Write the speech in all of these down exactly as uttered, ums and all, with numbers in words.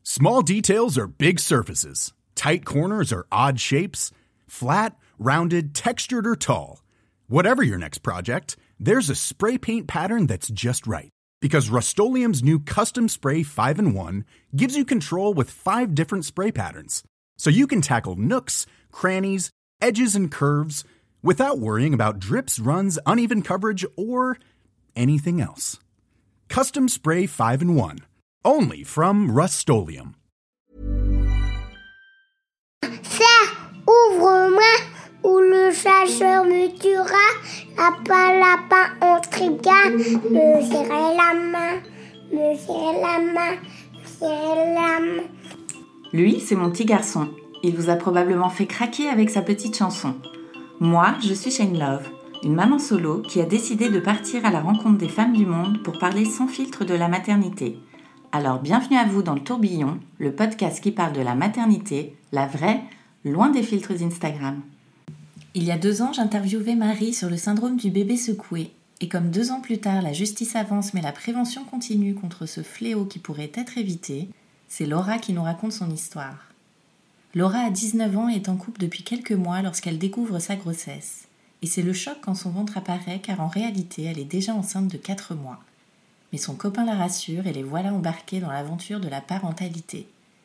Small details are big surfaces. Tight corners are odd shapes. Flat, rounded, textured, or tall. Whatever your next project, there's a spray paint pattern that's just right. Because Rust-Oleum's new Custom Spray five in one gives you control with five different spray patterns. So you can tackle nooks, crannies, edges, and curves without worrying about drips, runs, uneven coverage, or anything else. Custom Spray five in one. Only from Rust-Oleum. Serre, ouvre-moi, ou le chasseur me tuera. Lapin, lapin, on trigane. Me serrer la main, me serrer la main, me serrer la main. Lui, c'est mon petit garçon. Il vous a probablement fait craquer avec sa petite chanson. Moi, je suis Shane Love, une maman solo qui a décidé de partir à la rencontre des femmes du monde pour parler sans filtre de la maternité. Alors bienvenue à vous dans le Tourbillon, le podcast qui parle de la maternité, la vraie, loin des filtres Instagram. Il y a deux ans, j'interviewais Marie sur le syndrome du bébé secoué. Et comme deux ans plus tard, la justice avance mais la prévention continue contre ce fléau qui pourrait être évité, c'est Laura qui nous raconte son histoire. Laura a dix-neuf ans et est en couple depuis quelques mois lorsqu'elle découvre sa grossesse. Et c'est le choc quand son ventre apparaît car en réalité, elle est déjà enceinte de quatre mois. Mais son copain la rassure et les voilà embarqués dans l'aventure de la parentalité.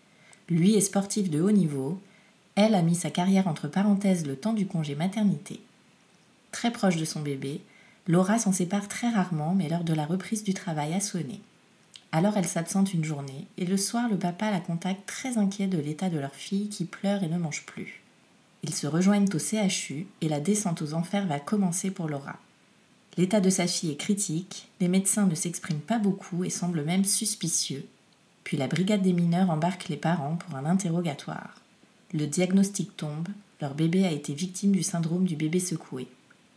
Lui est sportif de haut niveau, elle a mis sa carrière entre parenthèses le temps du congé maternité. Très proche de son bébé, Laura s'en sépare très rarement mais l'heure de la reprise du travail a sonné. Alors elle s'absente une journée et le soir le papa la contacte très inquiet de l'état de leur fille qui pleure et ne mange plus. Ils se rejoignent au C H U et la descente aux enfers va commencer pour Laura. L'état de sa fille est critique, les médecins ne s'expriment pas beaucoup et semblent même suspicieux. Puis la brigade des mineurs embarque les parents pour un interrogatoire. Le diagnostic tombe, leur bébé a été victime du syndrome du bébé secoué.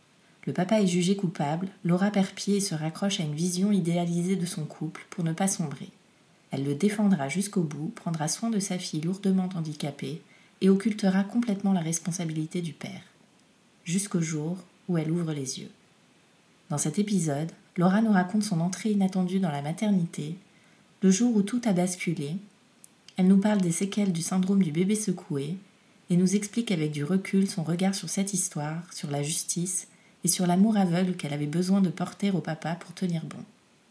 Le papa est jugé coupable, Laura perd pied et se raccroche à une vision idéalisée de son couple pour ne pas sombrer. Elle le défendra jusqu'au bout, prendra soin de sa fille lourdement handicapée et occultera complètement la responsabilité du père. Jusqu'au jour où elle ouvre les yeux. Dans cet épisode, Laura nous raconte son entrée inattendue dans la maternité, le jour où tout a basculé. Elle nous parle des séquelles du syndrome du bébé secoué et nous explique avec du recul son regard sur cette histoire, sur la justice et sur l'amour aveugle qu'elle avait besoin de porter au papa pour tenir bon.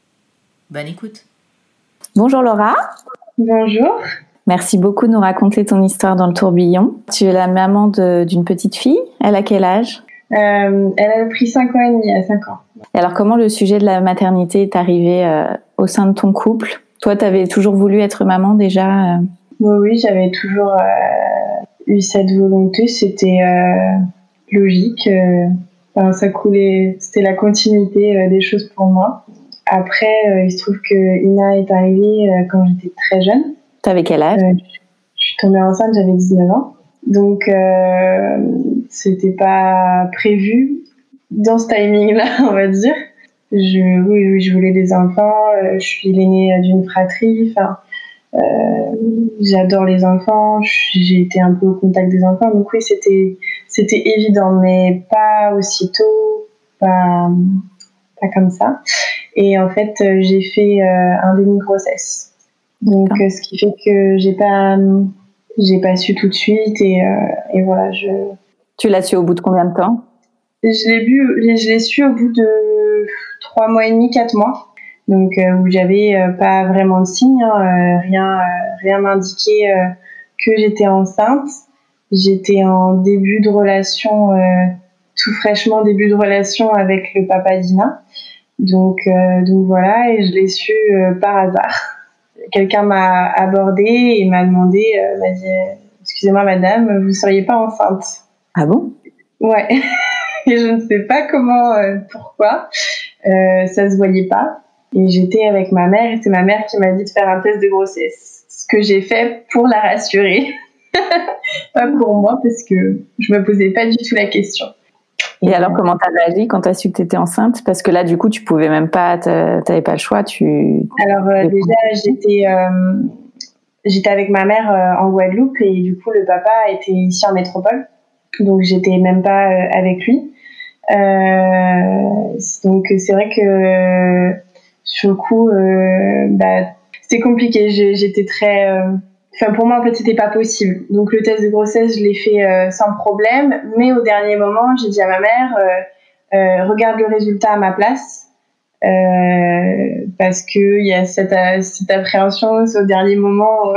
Bonne écoute. Bonjour Laura. Bonjour. Merci beaucoup de nous raconter ton histoire dans le tourbillon. Tu es la maman de, d'une petite fille. Elle a quel âge ? Euh, elle a pris cinq ans et demi, à cinq ans. Et alors, comment le sujet de la maternité est arrivé euh, au sein de ton couple ? Toi, tu avais toujours voulu être maman déjà euh... Oui, oui, j'avais toujours euh, eu cette volonté. C'était euh, logique. Euh, enfin, ça coulait. C'était la continuité euh, des choses pour moi. Après, euh, il se trouve que Ina est arrivée euh, quand j'étais très jeune. T'avais quel âge ? euh, Je suis tombée enceinte, j'avais dix-neuf ans. Donc, euh, c'était pas prévu dans ce timing-là, on va dire. Je, oui, oui, je voulais des enfants. Je suis l'aînée d'une fratrie. Enfin, euh, j'adore les enfants. J'ai été un peu au contact des enfants. Donc oui, c'était, c'était évident, mais pas aussitôt, pas, pas comme ça. Et en fait, j'ai fait euh, un demi-grossesse. Donc, ah. Ce qui fait que j'ai pas... J'ai pas su tout de suite et, euh, et voilà. Je... Tu l'as su au bout de combien de temps ? Je l'ai, bu, je l'ai su au bout de trois mois et demi, quatre mois. Donc, euh, où j'avais euh, pas vraiment de signes, hein, euh, rien, euh, rien m'indiquait euh, que j'étais enceinte. J'étais en début de relation, euh, tout fraîchement début de relation avec le papa d'Ina. Donc, euh, donc voilà, et je l'ai su euh, par hasard. Quelqu'un m'a abordé et m'a demandé, euh, m'a dit « Excusez-moi madame, vous ne seriez pas enceinte ?» Ah bon ? Ouais. Et je ne sais pas comment, euh, pourquoi. Euh, ça se voyait pas. Et j'étais avec ma mère et c'est ma mère qui m'a dit de faire un test de grossesse. Ce que j'ai fait pour la rassurer. Pas pour moi parce que je me posais pas du tout la question. Et, et alors, euh, comment t'as réagi quand t'as su que t'étais enceinte ? Parce que là, du coup, tu pouvais même pas, t'avais pas le choix. Tu. Alors euh, déjà, j'étais, euh, j'étais avec ma mère euh, en Guadeloupe et du coup, le papa était ici en métropole, donc j'étais même pas euh, avec lui. Euh, donc c'est vrai que euh, sur le coup, euh, bah, c'était compliqué. J'ai, j'étais très... Euh... Enfin, pour moi, en fait, c'était pas possible. Donc, le test de grossesse, je l'ai fait euh, sans problème. Mais au dernier moment, j'ai dit à ma mère, euh, euh, regarde le résultat à ma place. Euh, parce qu'il y a cette, cette appréhension au dernier moment.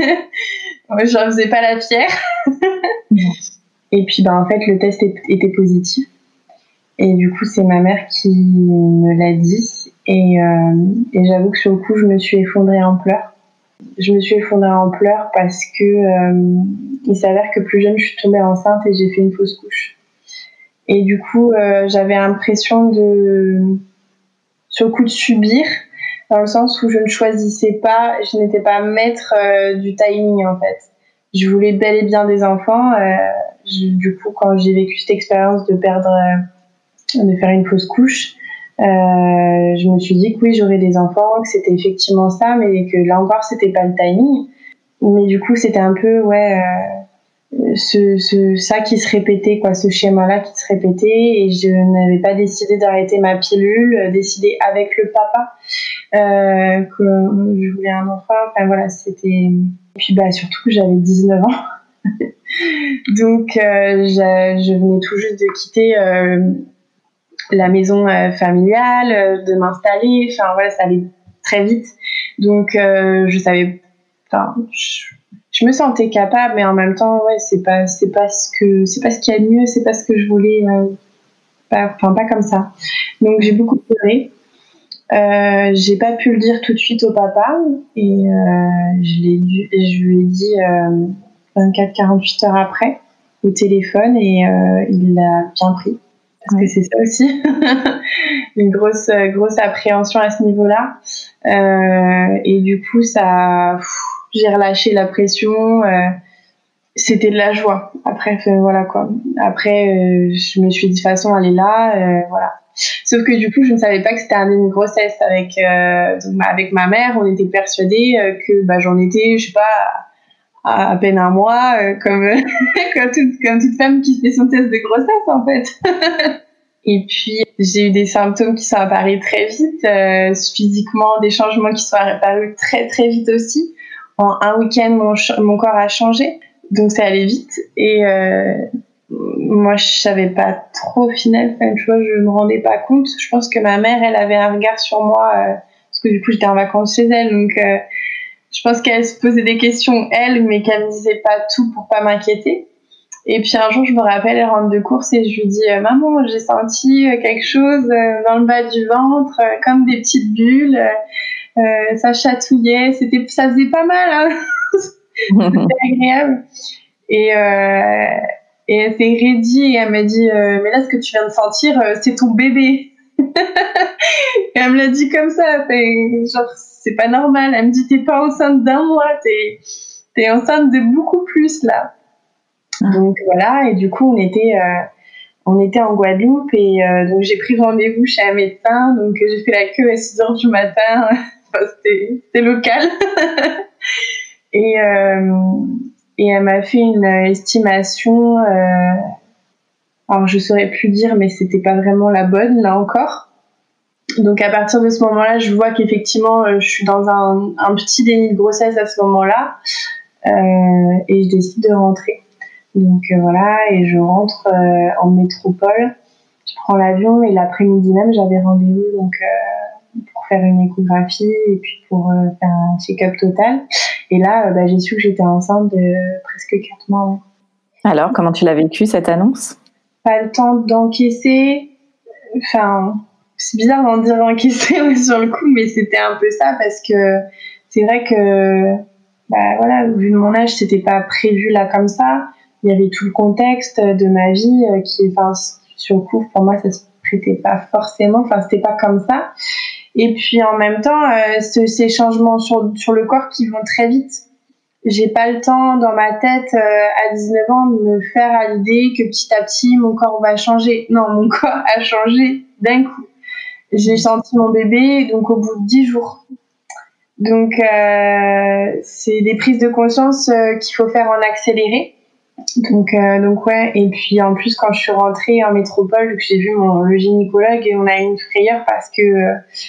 Je n'en faisais pas la fière. Et puis, bah, en fait, le test était positif. Et du coup, c'est ma mère qui me l'a dit. Et, euh, et j'avoue que sur le coup, je me suis effondrée en pleurs. Je me suis effondrée en pleurs parce que euh, il s'avère que plus jeune, je suis tombée enceinte et j'ai fait une fausse couche. Et du coup, euh, j'avais l'impression de, sur le coup, de subir, dans le sens où je ne choisissais pas, je n'étais pas maître euh, du timing en fait. Je voulais bel et bien des enfants. Euh, je, du coup, quand j'ai vécu cette expérience de perdre, euh, de faire une fausse couche, euh, je me suis dit que oui, j'aurais des enfants, que c'était effectivement ça, mais que là encore, c'était pas le timing. Mais du coup, c'était un peu, ouais, euh, ce, ce, ça qui se répétait, quoi, ce schéma-là qui se répétait, et je n'avais pas décidé d'arrêter ma pilule, décidé avec le papa euh, que je voulais un enfant. Enfin voilà, c'était. Et puis bah surtout que j'avais dix-neuf ans, donc euh, je, je venais tout juste de quitter. Euh, la maison euh, familiale, euh, de m'installer, enfin voilà, ça allait très vite. Donc euh, je savais, enfin, je, je me sentais capable, mais en même temps, ouais, c'est pas, c'est pas ce que, c'est pas ce qu'il y a de mieux, c'est pas ce que je voulais, euh, pas, enfin pas comme ça. Donc j'ai beaucoup pleuré. Euh, j'ai pas pu le dire tout de suite au papa et euh, je l'ai dû, je lui ai dit euh, vingt-quatre à quarante-huit heures après au téléphone et euh, il l'a bien pris. Parce que c'est ça aussi, une grosse, grosse appréhension à ce niveau-là. Euh, et du coup, ça, pff, j'ai relâché la pression. Euh, c'était de la joie. Après, voilà quoi. Après, euh, je me suis dit de toute façon, elle est là, euh, voilà. Sauf que du coup, je ne savais pas que c'était un une grossesse avec, euh, donc, avec ma mère. On était persuadés euh, que bah, j'en étais, je sais pas, à, à peine un mois, euh, comme, comme, toute, comme toute femme qui fait son test de grossesse en fait. Et puis, j'ai eu des symptômes qui sont apparus très vite, euh, physiquement, des changements qui sont apparus très très vite aussi. En un week-end, mon, mon corps a changé, donc ça allait vite. Et euh, moi, je savais pas trop au final, enfin, tu vois, je me rendais pas compte. Je pense que ma mère, elle avait un regard sur moi, euh, parce que du coup, j'étais en vacances chez elle, donc euh, je pense qu'elle se posait des questions, elle, mais qu'elle me disait pas tout pour pas m'inquiéter. Et puis un jour, je me rappelle, elle rentre de course et je lui dis euh, « Maman, j'ai senti euh, quelque chose euh, dans le bas du ventre, euh, comme des petites bulles, euh, euh, ça chatouillait, c'était, ça faisait pas mal, hein. C'était agréable. » Et, euh, et elle s'est raidie et elle m'a dit euh, « Mais là, ce que tu viens de sentir, euh, c'est ton bébé. » Et elle me l'a dit comme ça, genre, c'est pas normal. Elle me dit « T'es pas enceinte d'un mois, t'es, t'es enceinte de beaucoup plus, là. » Donc voilà, et du coup on était euh, on était en Guadeloupe et euh, donc j'ai pris rendez-vous chez un médecin, donc j'ai fait la queue à six heures du matin. Enfin, c'était, c'était local. et euh, et elle m'a fait une estimation, euh, alors je saurais plus dire, mais c'était pas vraiment la bonne là encore. Donc à partir de ce moment-là, je vois qu'effectivement je suis dans un, un petit déni de grossesse à ce moment-là, euh, et je décide de rentrer. Donc euh, voilà, et je rentre euh, en métropole, je prends l'avion et l'après-midi même j'avais rendez-vous donc euh, pour faire une échographie et puis pour euh, faire un check-up total. Et là, euh, bah, j'ai su que j'étais enceinte de presque quatre mois. Ouais. Alors, comment tu l'as vécu cette annonce ? Pas le temps d'encaisser, enfin c'est bizarre d'en dire encaisser sur le coup, mais c'était un peu ça parce que c'est vrai que bah voilà, vu de mon âge, c'était pas prévu là comme ça. Il y avait tout le contexte de ma vie euh, qui, enfin, sur le coup, pour moi, ça se prêtait pas forcément, enfin, c'était pas comme ça. Et puis, en même temps, euh, ce, ces changements sur, sur le corps qui vont très vite. J'ai pas le temps, dans ma tête, euh, à dix-neuf ans, de me faire à l'idée que petit à petit, mon corps va changer. Non, mon corps a changé d'un coup. J'ai senti mon bébé, donc au bout de dix jours. Donc, euh, c'est des prises de conscience euh, qu'il faut faire en accéléré. Donc, euh, donc ouais, et puis en plus quand je suis rentrée en métropole, j'ai vu mon, le gynécologue et on a eu une frayeur parce que euh,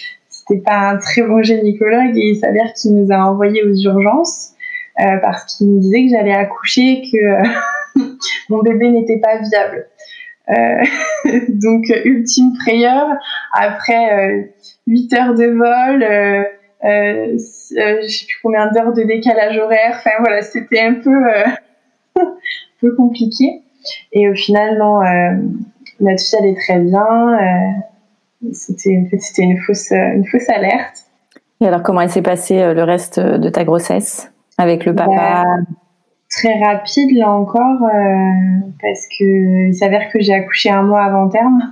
c'était pas un très bon gynécologue et il s'avère qu'il nous a envoyés aux urgences euh, parce qu'il me disait que j'allais accoucher, que euh, mon bébé n'était pas viable. Euh, donc ultime frayeur après euh, huit heures de vol, euh, euh, euh, je sais plus combien d'heures de décalage horaire. Enfin voilà, c'était un peu euh, un peu compliqué. Et au final, non, euh, notre fille allait très bien. Euh, c'était en fait c'était une fausse une fausse alerte. Et alors, comment elle s'est passée euh, le reste de ta grossesse avec le papa? Bah, très rapide là encore, euh, parce que il s'avère que j'ai accouché un mois avant terme.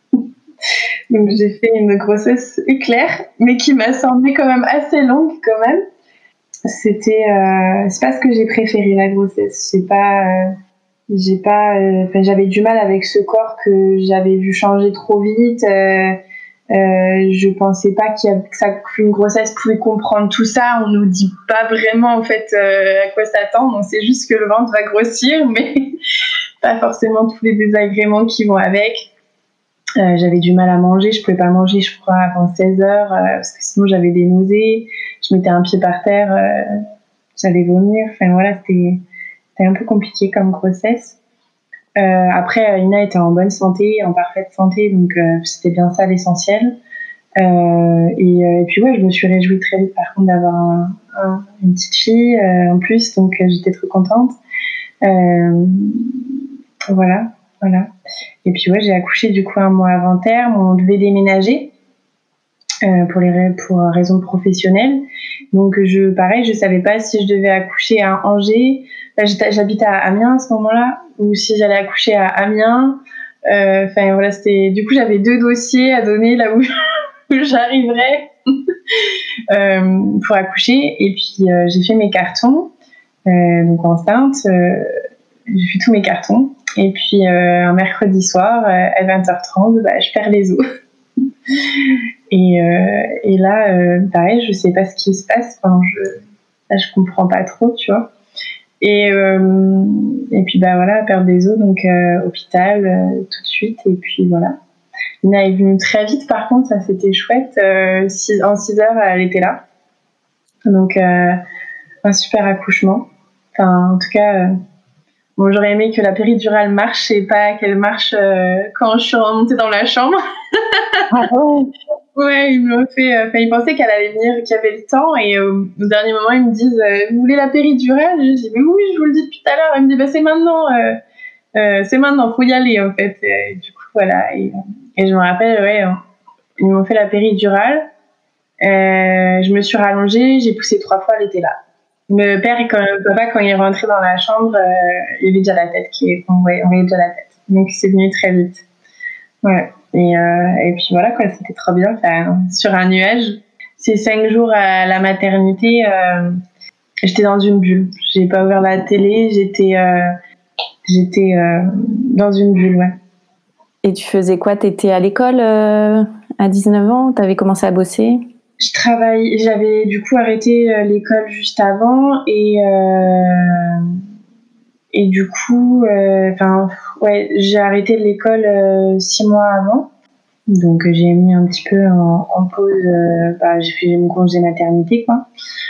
Donc j'ai fait une grossesse éclair, mais qui m'a semblé quand même assez longue quand même. C'était, euh, c'est pas ce que j'ai préféré la grossesse. J'ai pas, euh, j'ai pas, enfin euh, j'avais du mal avec ce corps que j'avais vu changer trop vite. Euh, euh, je pensais pas qu'il y a, que ça, qu'une grossesse pouvait comprendre tout ça. On nous dit pas vraiment en fait euh, à quoi s'attendre. On sait juste que le ventre va grossir, mais pas forcément tous les désagréments qui vont avec. Euh, j'avais du mal à manger, je pouvais pas manger, je crois, avant seize heures, euh, parce que sinon j'avais des nausées, je mettais un pied par terre, euh, j'allais vomir, enfin voilà, c'était, c'était un peu compliqué comme grossesse. Euh, après, Ina était en bonne santé, en parfaite santé, donc euh, c'était bien ça l'essentiel. Euh, et, euh, et puis ouais, je me suis réjouie très vite par contre d'avoir un, un, une petite fille euh, en plus, donc euh, j'étais trop contente. Euh, voilà. Voilà. Et puis ouais, j'ai accouché du coup un mois avant terme. On devait déménager euh, pour les pour raisons professionnelles. Donc je pareil, je savais pas si je devais accoucher à Angers. Là, j'habite à Amiens à ce moment-là, ou si j'allais accoucher à Amiens. Enfin euh, voilà, c'était du coup j'avais deux dossiers à donner là où, où j'arriverais euh, pour accoucher. Et puis euh, j'ai fait mes cartons, euh, donc enceinte. Euh, j'ai fait tous mes cartons. Et puis euh, un mercredi soir, euh, à vingt heures trente, bah, je perds les os. et, euh, et là, euh, pareil, je sais pas ce qui se passe. Enfin, je, là, je comprends pas trop, tu vois. Et, euh, et puis bah voilà, perdre des os, donc euh, hôpital euh, tout de suite. Et puis voilà. Ina est venue très vite, par contre, ça c'était chouette. Euh, six, en six heures, elle était là. Donc euh, un super accouchement. Enfin, en tout cas. Euh, Bon, j'aurais aimé que la péridurale marche et pas qu'elle marche euh, quand je suis remontée dans la chambre. Ah bon? Ouais, ils m'ont fait. Enfin, euh, ils pensaient qu'elle allait venir, qu'il y avait le temps, et euh, au dernier moment, ils me disent euh, "Vous voulez la péridurale?" Je dis "Mais oui, je vous le dis depuis tout à l'heure." Ils me disent "Bah c'est maintenant, euh, euh, c'est maintenant, faut y aller en fait." Et, du coup, voilà. Et, et je me rappelle, ouais, ils m'ont fait la péridurale. Euh, je me suis rallongée, j'ai poussé trois fois, elle était là. Le père, quand, le papa, quand il est rentré dans la chambre, euh, il avait déjà la tête, qui, on voyait, on voyait déjà la tête. Donc, c'est venu très vite. Ouais. Et, euh, et puis voilà, quoi, c'était trop bien. Enfin, sur un nuage. Ces cinq jours à la maternité, euh, j'étais dans une bulle. J'ai pas ouvert la télé, j'étais, euh, j'étais euh, dans une bulle, ouais. Et tu faisais quoi? T'étais à l'école euh, à dix-neuf ans? T'avais commencé à bosser? Je travaille, j'avais du coup arrêté euh, l'école juste avant et euh, et du coup, enfin euh, ouais, j'ai arrêté l'école euh, six mois avant, donc euh, j'ai mis un petit peu en, en pause. Euh, bah, j'ai fait mon congé maternité quoi.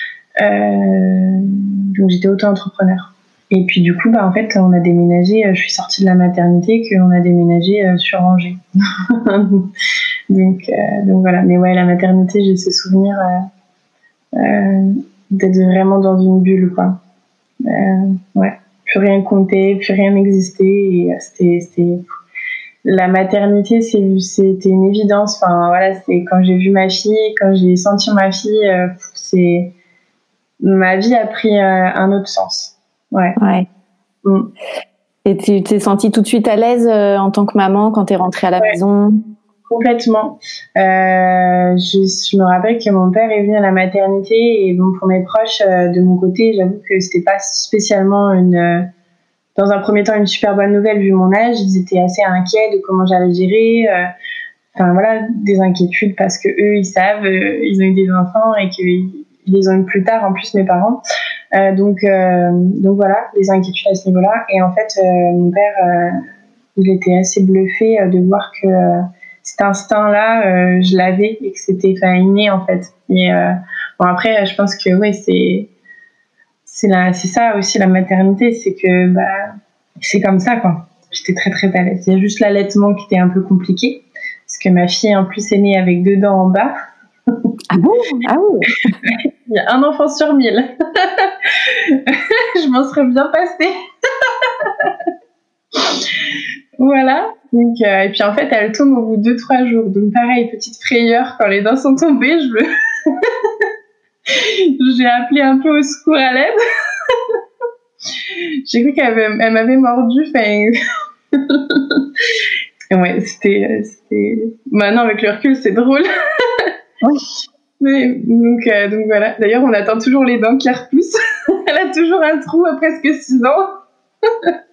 Euh, donc j'étais auto-entrepreneur. Et puis du coup, bah en fait, on a déménagé. Je suis sortie de la maternité, qu'on a déménagé euh, sur Angers. Donc, euh, donc voilà, mais ouais, la maternité, j'ai ce souvenir euh, euh, d'être vraiment dans une bulle, quoi. Euh, ouais, plus rien comptait, plus rien n'existait, et c'était, c'était... La maternité, c'est, c'était une évidence. Enfin, voilà, c'est quand j'ai vu ma fille, quand j'ai senti ma fille, euh, c'est... Ma vie a pris euh, un autre sens. Ouais. Ouais. Mm. Et tu t'es sentie tout de suite à l'aise euh, en tant que maman quand t'es rentrée à la ouais. maison? Complètement. Euh, je, je me rappelle que mon père est venu à la maternité et bon, pour mes proches, euh, de mon côté, j'avoue que c'était pas spécialement une, euh, dans un premier temps, une super bonne nouvelle vu mon âge. Ils étaient assez inquiets de comment j'allais gérer. Euh, enfin voilà, des inquiétudes parce que eux, ils savent, euh, ils ont eu des enfants et qu'ils les ont eu plus tard, en plus mes parents. Euh, donc, euh, donc voilà, des inquiétudes à ce niveau-là. Et en fait, euh, mon père, euh, il était assez bluffé euh, de voir que euh, cet instinct-là, euh, je l'avais et que c'était enfin, inné en fait. Et euh, bon après, je pense que ouais, c'est c'est la, c'est ça aussi la maternité, c'est que bah c'est comme ça quoi. J'étais très très à l'aise. Il y a juste l'allaitement qui était un peu compliqué parce que ma fille en plus est née avec deux dents en bas. Ah bon? Ah oui. Il y a un enfant sur mille. Je m'en serais bien passée. Voilà. Donc, euh, et puis en fait, elle tombe au bout de deux trois jours. Donc pareil, petite frayeur quand les dents sont tombées. Je me... J'ai appelé un peu au secours à l'aide. J'ai cru qu'elle avait, elle m'avait mordu. Enfin... ouais, c'était, c'était... Maintenant, avec le recul, c'est drôle. Oui. Mais, donc, euh, donc voilà. D'ailleurs, on attend toujours les dents qui repoussent. Elle a toujours un trou à presque six ans.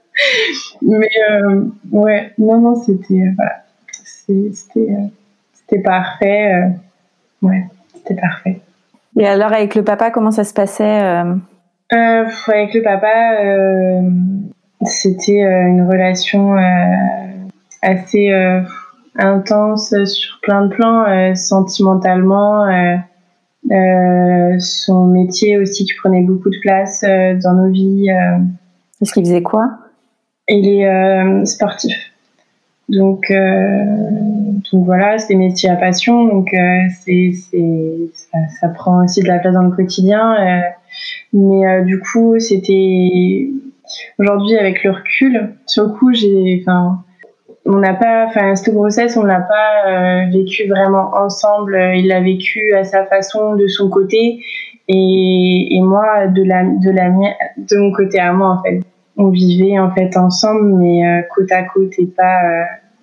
Mais euh, ouais, non, non, c'était euh, voilà, c'était, euh, c'était parfait. Euh, ouais, c'était parfait. Et alors, avec le papa, comment ça se passait euh... Euh, Avec le papa, euh, c'était euh, une relation euh, assez euh, intense sur plein de plans, euh, sentimentalement. Euh, euh, son métier aussi qui prenait beaucoup de place euh, dans nos vies. Euh. Est-ce qu'il faisait quoi? Il est euh, sportif. Donc, euh, donc voilà, c'est des métiers à passion. Donc euh, c'est, c'est, ça, ça prend aussi de la place dans le quotidien. Euh, mais euh, du coup, c'était... Aujourd'hui, avec le recul, sur le coup, j'ai... Enfin, on n'a pas... Enfin, cette grossesse, on l'a pas euh, vécu vraiment ensemble. Il l'a vécu à sa façon, de son côté. Et, et moi, de, la, de, la, de mon côté à moi, en fait. On vivait en fait ensemble, mais euh, côte à côte et pas euh,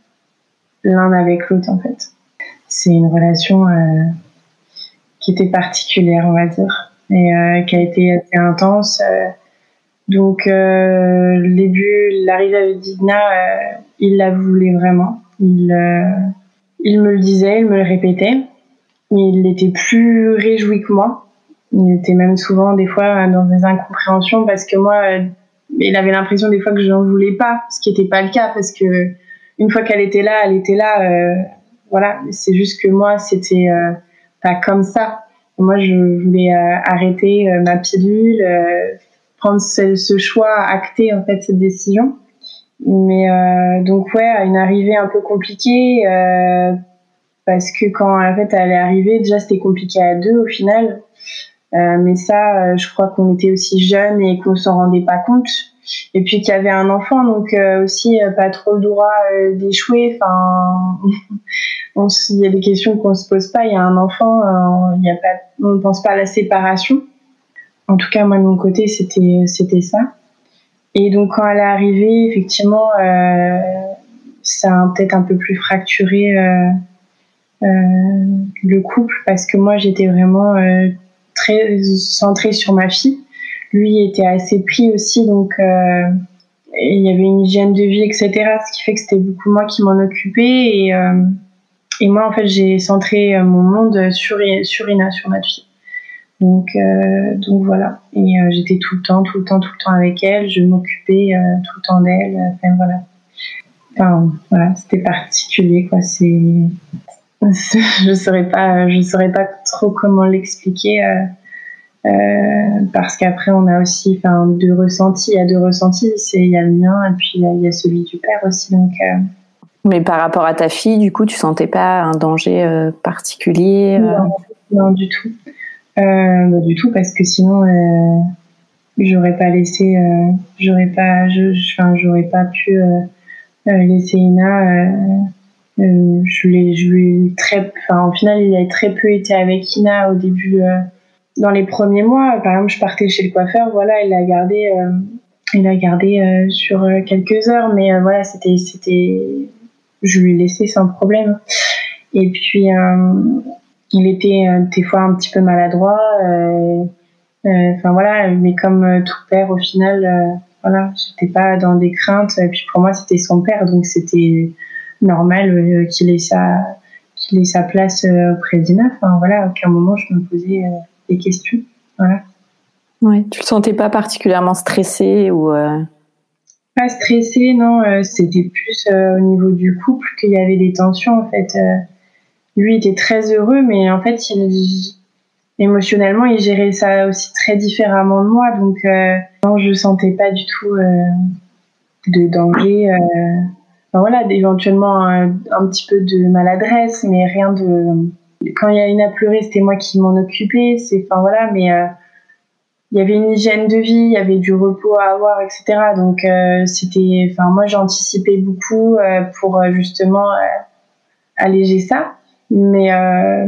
l'un avec l'autre en fait. C'est une relation euh, qui était particulière, on va dire, et euh, qui a été assez intense. Euh, donc euh, le début, l'arrivée avec Dina, euh, il la voulait vraiment. Il, euh, il me le disait, il me le répétait. Il était plus réjoui que moi. Il était même souvent des fois dans des incompréhensions parce que moi. Euh, il avait l'impression des fois que je n'en voulais pas, ce qui n'était pas le cas parce que une fois qu'elle était là, elle était là. Euh, voilà, c'est juste que moi, c'était euh, pas comme ça. Moi, je voulais euh, arrêter euh, ma pilule, euh, prendre ce, ce choix, acter en fait cette décision. Mais euh, donc ouais, à une arrivée un peu compliquée euh, parce que quand en fait elle est arrivée, déjà c'était compliqué à deux au final. Euh, mais ça, euh, je crois qu'on était aussi jeunes et qu'on s'en rendait pas compte. Et puis qu'il y avait un enfant, donc euh, aussi euh, pas trop le droit euh, d'échouer. Enfin, il y a des questions qu'on se pose pas. Il y a un enfant, euh, il y a pas, on ne pense pas à la séparation. En tout cas, moi de mon côté, c'était c'était ça. Et donc quand elle est arrivée, effectivement, euh, ça a peut-être un peu plus fracturé euh, euh, le couple parce que moi j'étais vraiment euh, très centrée sur ma fille. Lui était assez pris aussi, donc euh, il y avait une hygiène de vie, et cetera. Ce qui fait que c'était beaucoup moi qui m'en occupais. Et, euh, et moi, en fait, j'ai centré mon monde sur, sur Ina, sur ma fille. Donc, euh, donc voilà. Et euh, j'étais tout le temps, tout le temps, tout le temps avec elle. Je m'occupais euh, tout le temps d'elle. Enfin, voilà. Enfin, voilà, c'était particulier, quoi. C'est... je saurais pas, je saurais pas trop comment l'expliquer. Euh, Euh, parce qu'après on a aussi enfin deux ressentis, il y a deux ressentis, c'est il y a le mien et puis il y a, il y a celui du père aussi, donc euh... Mais par rapport à ta fille, du coup tu sentais pas un danger euh, particulier? euh... non, non du tout euh, bah, du tout parce que sinon euh, j'aurais pas laissé euh, j'aurais pas je, enfin j'aurais pas pu euh, laisser Ina euh, euh, je l'ai je lui très enfin au final il a très peu été avec Ina au début. euh, Dans les premiers mois, par exemple, je partais chez le coiffeur, voilà, il l'a gardé, euh, il l'a gardé euh, sur euh, quelques heures, mais euh, voilà, c'était, c'était, je lui laissais sans problème. Et puis, euh, il était euh, des fois un petit peu maladroit, enfin euh, euh, voilà, mais comme euh, tout père, au final, euh, voilà, j'étais pas dans des craintes. Et puis pour moi, c'était son père, donc c'était normal euh, qu'il ait sa, qu'il ait sa place euh, auprès d'Ina. Enfin voilà, à aucun moment je me posais euh, des questions, voilà. Ouais, tu le sentais pas particulièrement stressé ou euh... Pas stressée, non. Euh, c'était plus euh, au niveau du couple qu'il y avait des tensions, en fait. Euh, lui était très heureux, mais en fait, il, émotionnellement, il gérait ça aussi très différemment de moi. Donc, euh, non, je sentais pas du tout euh, de danger. Euh, enfin, voilà, éventuellement un, un petit peu de maladresse, mais rien de... Quand il y a une à pleurer, c'était moi qui m'en occupais. C'est, enfin, voilà, mais... Euh, il y avait une hygiène de vie, il y avait du repos à avoir, et cetera. Donc euh, c'était, enfin moi j'anticipais beaucoup euh, pour euh, justement euh, alléger ça, mais euh,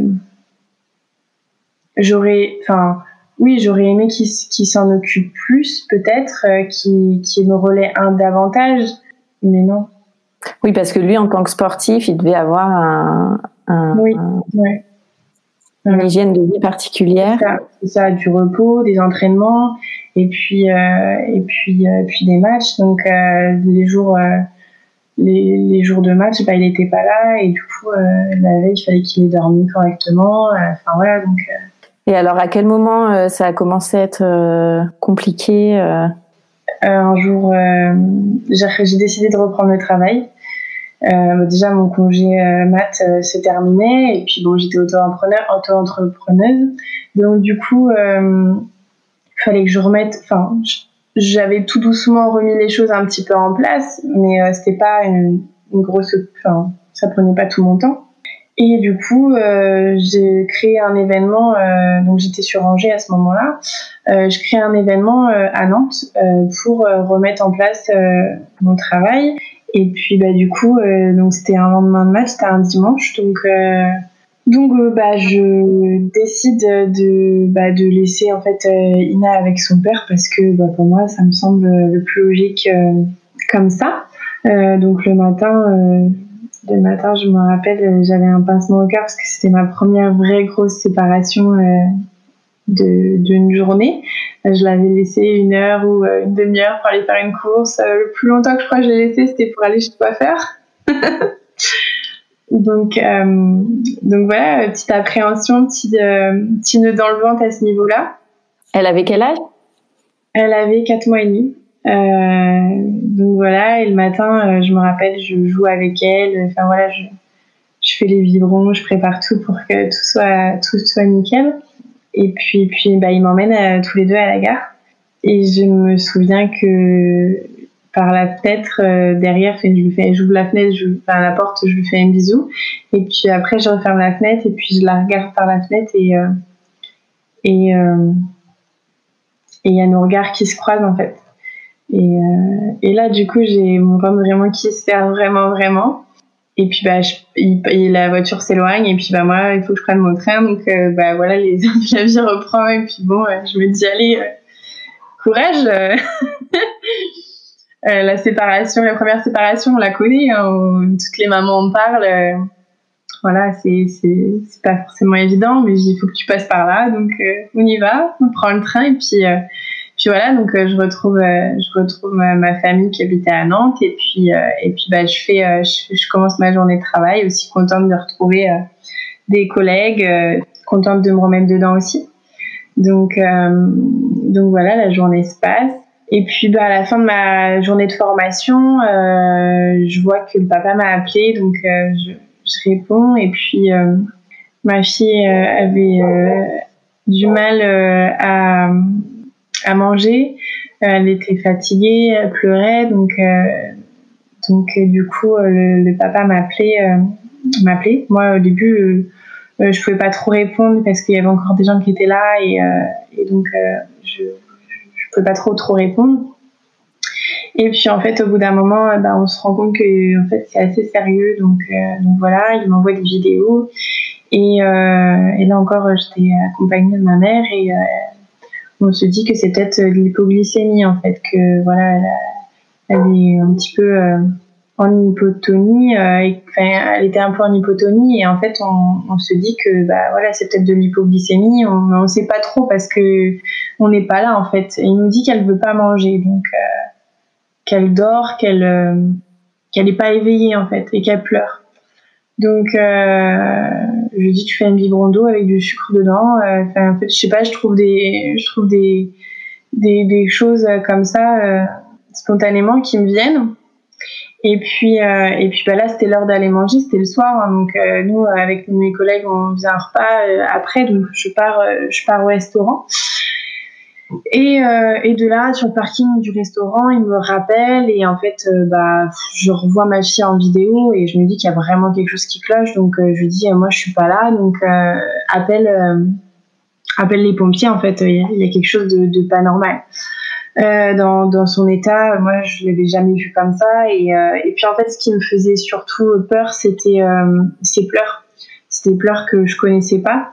j'aurais, enfin oui j'aurais aimé qu'il, qu'il s'en occupe plus peut-être, euh, qu'il, qu'il me relaie un davantage, mais non. Oui, parce que lui en tant que sportif, il devait avoir un, un, oui, un... ouais. une hygiène de vie particulière. C'est ça, c'est ça, du repos, des entraînements, et puis euh, et puis euh, puis des matchs. Donc euh, les jours euh, les, les jours de match, bah il était pas là, et du coup euh, la veille il fallait qu'il ait dormi correctement. Enfin euh, voilà donc. Euh... Et alors à quel moment euh, ça a commencé à être euh, compliqué euh... Euh, Un jour, euh, j'ai, j'ai décidé de reprendre le travail. Euh, déjà mon congé euh, mat euh, se terminait, et puis bon j'étais auto-entrepreneur, auto-entrepreneuse, donc du coup il euh, fallait que je remette, enfin j'avais tout doucement remis les choses un petit peu en place, mais euh, c'était pas une, une grosse, enfin ça prenait pas tout mon temps, et du coup euh, j'ai créé un événement, euh, donc j'étais sur Angers à ce moment-là, euh, je crée un événement euh, à Nantes euh, pour euh, remettre en place euh, mon travail. Et puis bah du coup euh, donc c'était un lendemain de match, c'était un dimanche, donc euh, donc euh, bah je décide de bah de laisser en fait euh, Ina avec son père, parce que bah pour moi ça me semble le plus logique euh, comme ça. Euh, donc le matin euh, le matin je me rappelle, j'avais un pincement au cœur parce que c'était ma première vraie grosse séparation euh, de d'une journée. Je l'avais laissé une heure ou une demi-heure pour aller faire une course. Le plus longtemps que je crois que je l'ai laissé, c'était pour aller chez le coiffeur. donc, euh, donc voilà, petite appréhension, petit, euh, petit nœud dans le ventre à ce niveau-là. Elle avait quel âge ? Elle avait quatre mois et demi. Euh, donc voilà, et le matin, euh, je me rappelle, je joue avec elle. Enfin voilà, je, je fais les biberons, je prépare tout pour que tout soit, tout soit nickel. Et puis, puis bah, ils m'emmènent euh, tous les deux à la gare. Et je me souviens que par la fenêtre, euh, derrière, je lui fais, j'ouvre la fenêtre, je, enfin, la porte, je lui fais un bisou. Et puis après, je referme la fenêtre et puis je la regarde par la fenêtre, et euh, et euh, et il y a nos regards qui se croisent en fait. Et, euh, et là, du coup, j'ai mon ventre vraiment qui se serre vraiment, vraiment. Et puis bah je, il, il, la voiture s'éloigne, et puis bah moi il faut que je prenne mon train, donc euh, bah voilà, les, la vie reprend, et puis bon euh, je me dis allez euh, courage. euh, euh, la séparation, la première séparation on la connaît, hein, on, toutes les mamans en parlent, euh, voilà, c'est, c'est, c'est pas forcément évident, mais il faut que tu passes par là, donc euh, on y va, on prend le train, et puis euh, puis voilà, donc euh, je retrouve euh, je retrouve ma, ma famille qui habitait à Nantes, et puis euh, et puis bah je fais euh, je, je commence ma journée de travail, aussi contente de retrouver euh, des collègues, euh, contente de me remettre dedans aussi. Donc euh, donc voilà, la journée se passe, et puis bah à la fin de ma journée de formation, euh, je vois que le papa m'a appelé, donc euh, je, je réponds, et puis euh, ma fille euh, avait euh, du mal euh, à à manger, elle était fatiguée, elle pleurait, donc euh, donc euh, du coup euh, le, le papa m'appelait, euh, m'appelait. Moi au début euh, je pouvais pas trop répondre parce qu'il y avait encore des gens qui étaient là, et, euh, et donc euh, je je pouvais pas trop trop répondre. Et puis en fait au bout d'un moment, euh, bah, on se rend compte que en fait c'est assez sérieux, donc euh, donc voilà, il m'envoie des vidéos, et euh, et là encore j'étais accompagnée de ma mère, et euh, on se dit que c'est peut-être de l'hypoglycémie en fait, que voilà, elle, a, elle est un petit peu euh, en hypotonie, euh, et, enfin, elle était un peu en hypotonie, et en fait on, on se dit que bah voilà, c'est peut-être de l'hypoglycémie, on on sait pas trop parce que on n'est pas là en fait. Et il nous dit qu'elle veut pas manger, donc euh, qu'elle dort, qu'elle euh, qu'elle est pas éveillée en fait, et qu'elle pleure. Donc euh, je lui dis, tu fais un biberon d'eau avec du sucre dedans. Euh, enfin, en fait, je sais pas, je trouve des, je trouve des, des, des choses comme ça. Euh, spontanément qui me viennent. Et puis, euh, et puis bah là, c'était l'heure d'aller manger, c'était le soir. Hein, donc, euh, nous, avec mes collègues, on faisait un repas euh, après. Donc, je pars, euh, je pars au restaurant. Et, euh, et de là, sur le parking du restaurant, il me rappelle. Et en fait, euh, bah, je revois ma fille en vidéo et je me dis qu'il y a vraiment quelque chose qui cloche. Donc, euh, je lui dis, euh, moi, je suis pas là. Donc, euh, appelle, euh, appelle les pompiers. En fait, il y, y a quelque chose de, de pas normal. Euh, dans, dans son état, moi je l'avais jamais vu comme ça et, euh, et puis en fait ce qui me faisait surtout peur c'était euh, ses pleurs, c'était des pleurs que je connaissais pas.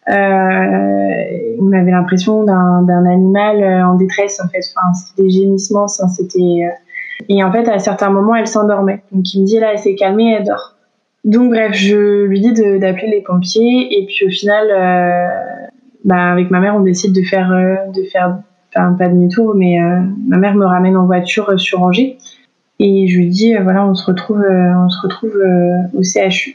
Euh, on avait l'impression d'un, d'un animal en détresse en fait, enfin c'était des gémissements, ça, c'était euh... et en fait à certains moments elle s'endormait, donc il me dit là elle s'est calmée, elle dort. Donc bref, je lui dis de, d'appeler les pompiers et puis au final euh, bah, avec ma mère on décide de faire euh, de faire Enfin, pas demi-tour, mais euh, ma mère me ramène en voiture euh, sur Angers et je lui dis euh, voilà on se retrouve euh, on se retrouve euh, au C H U.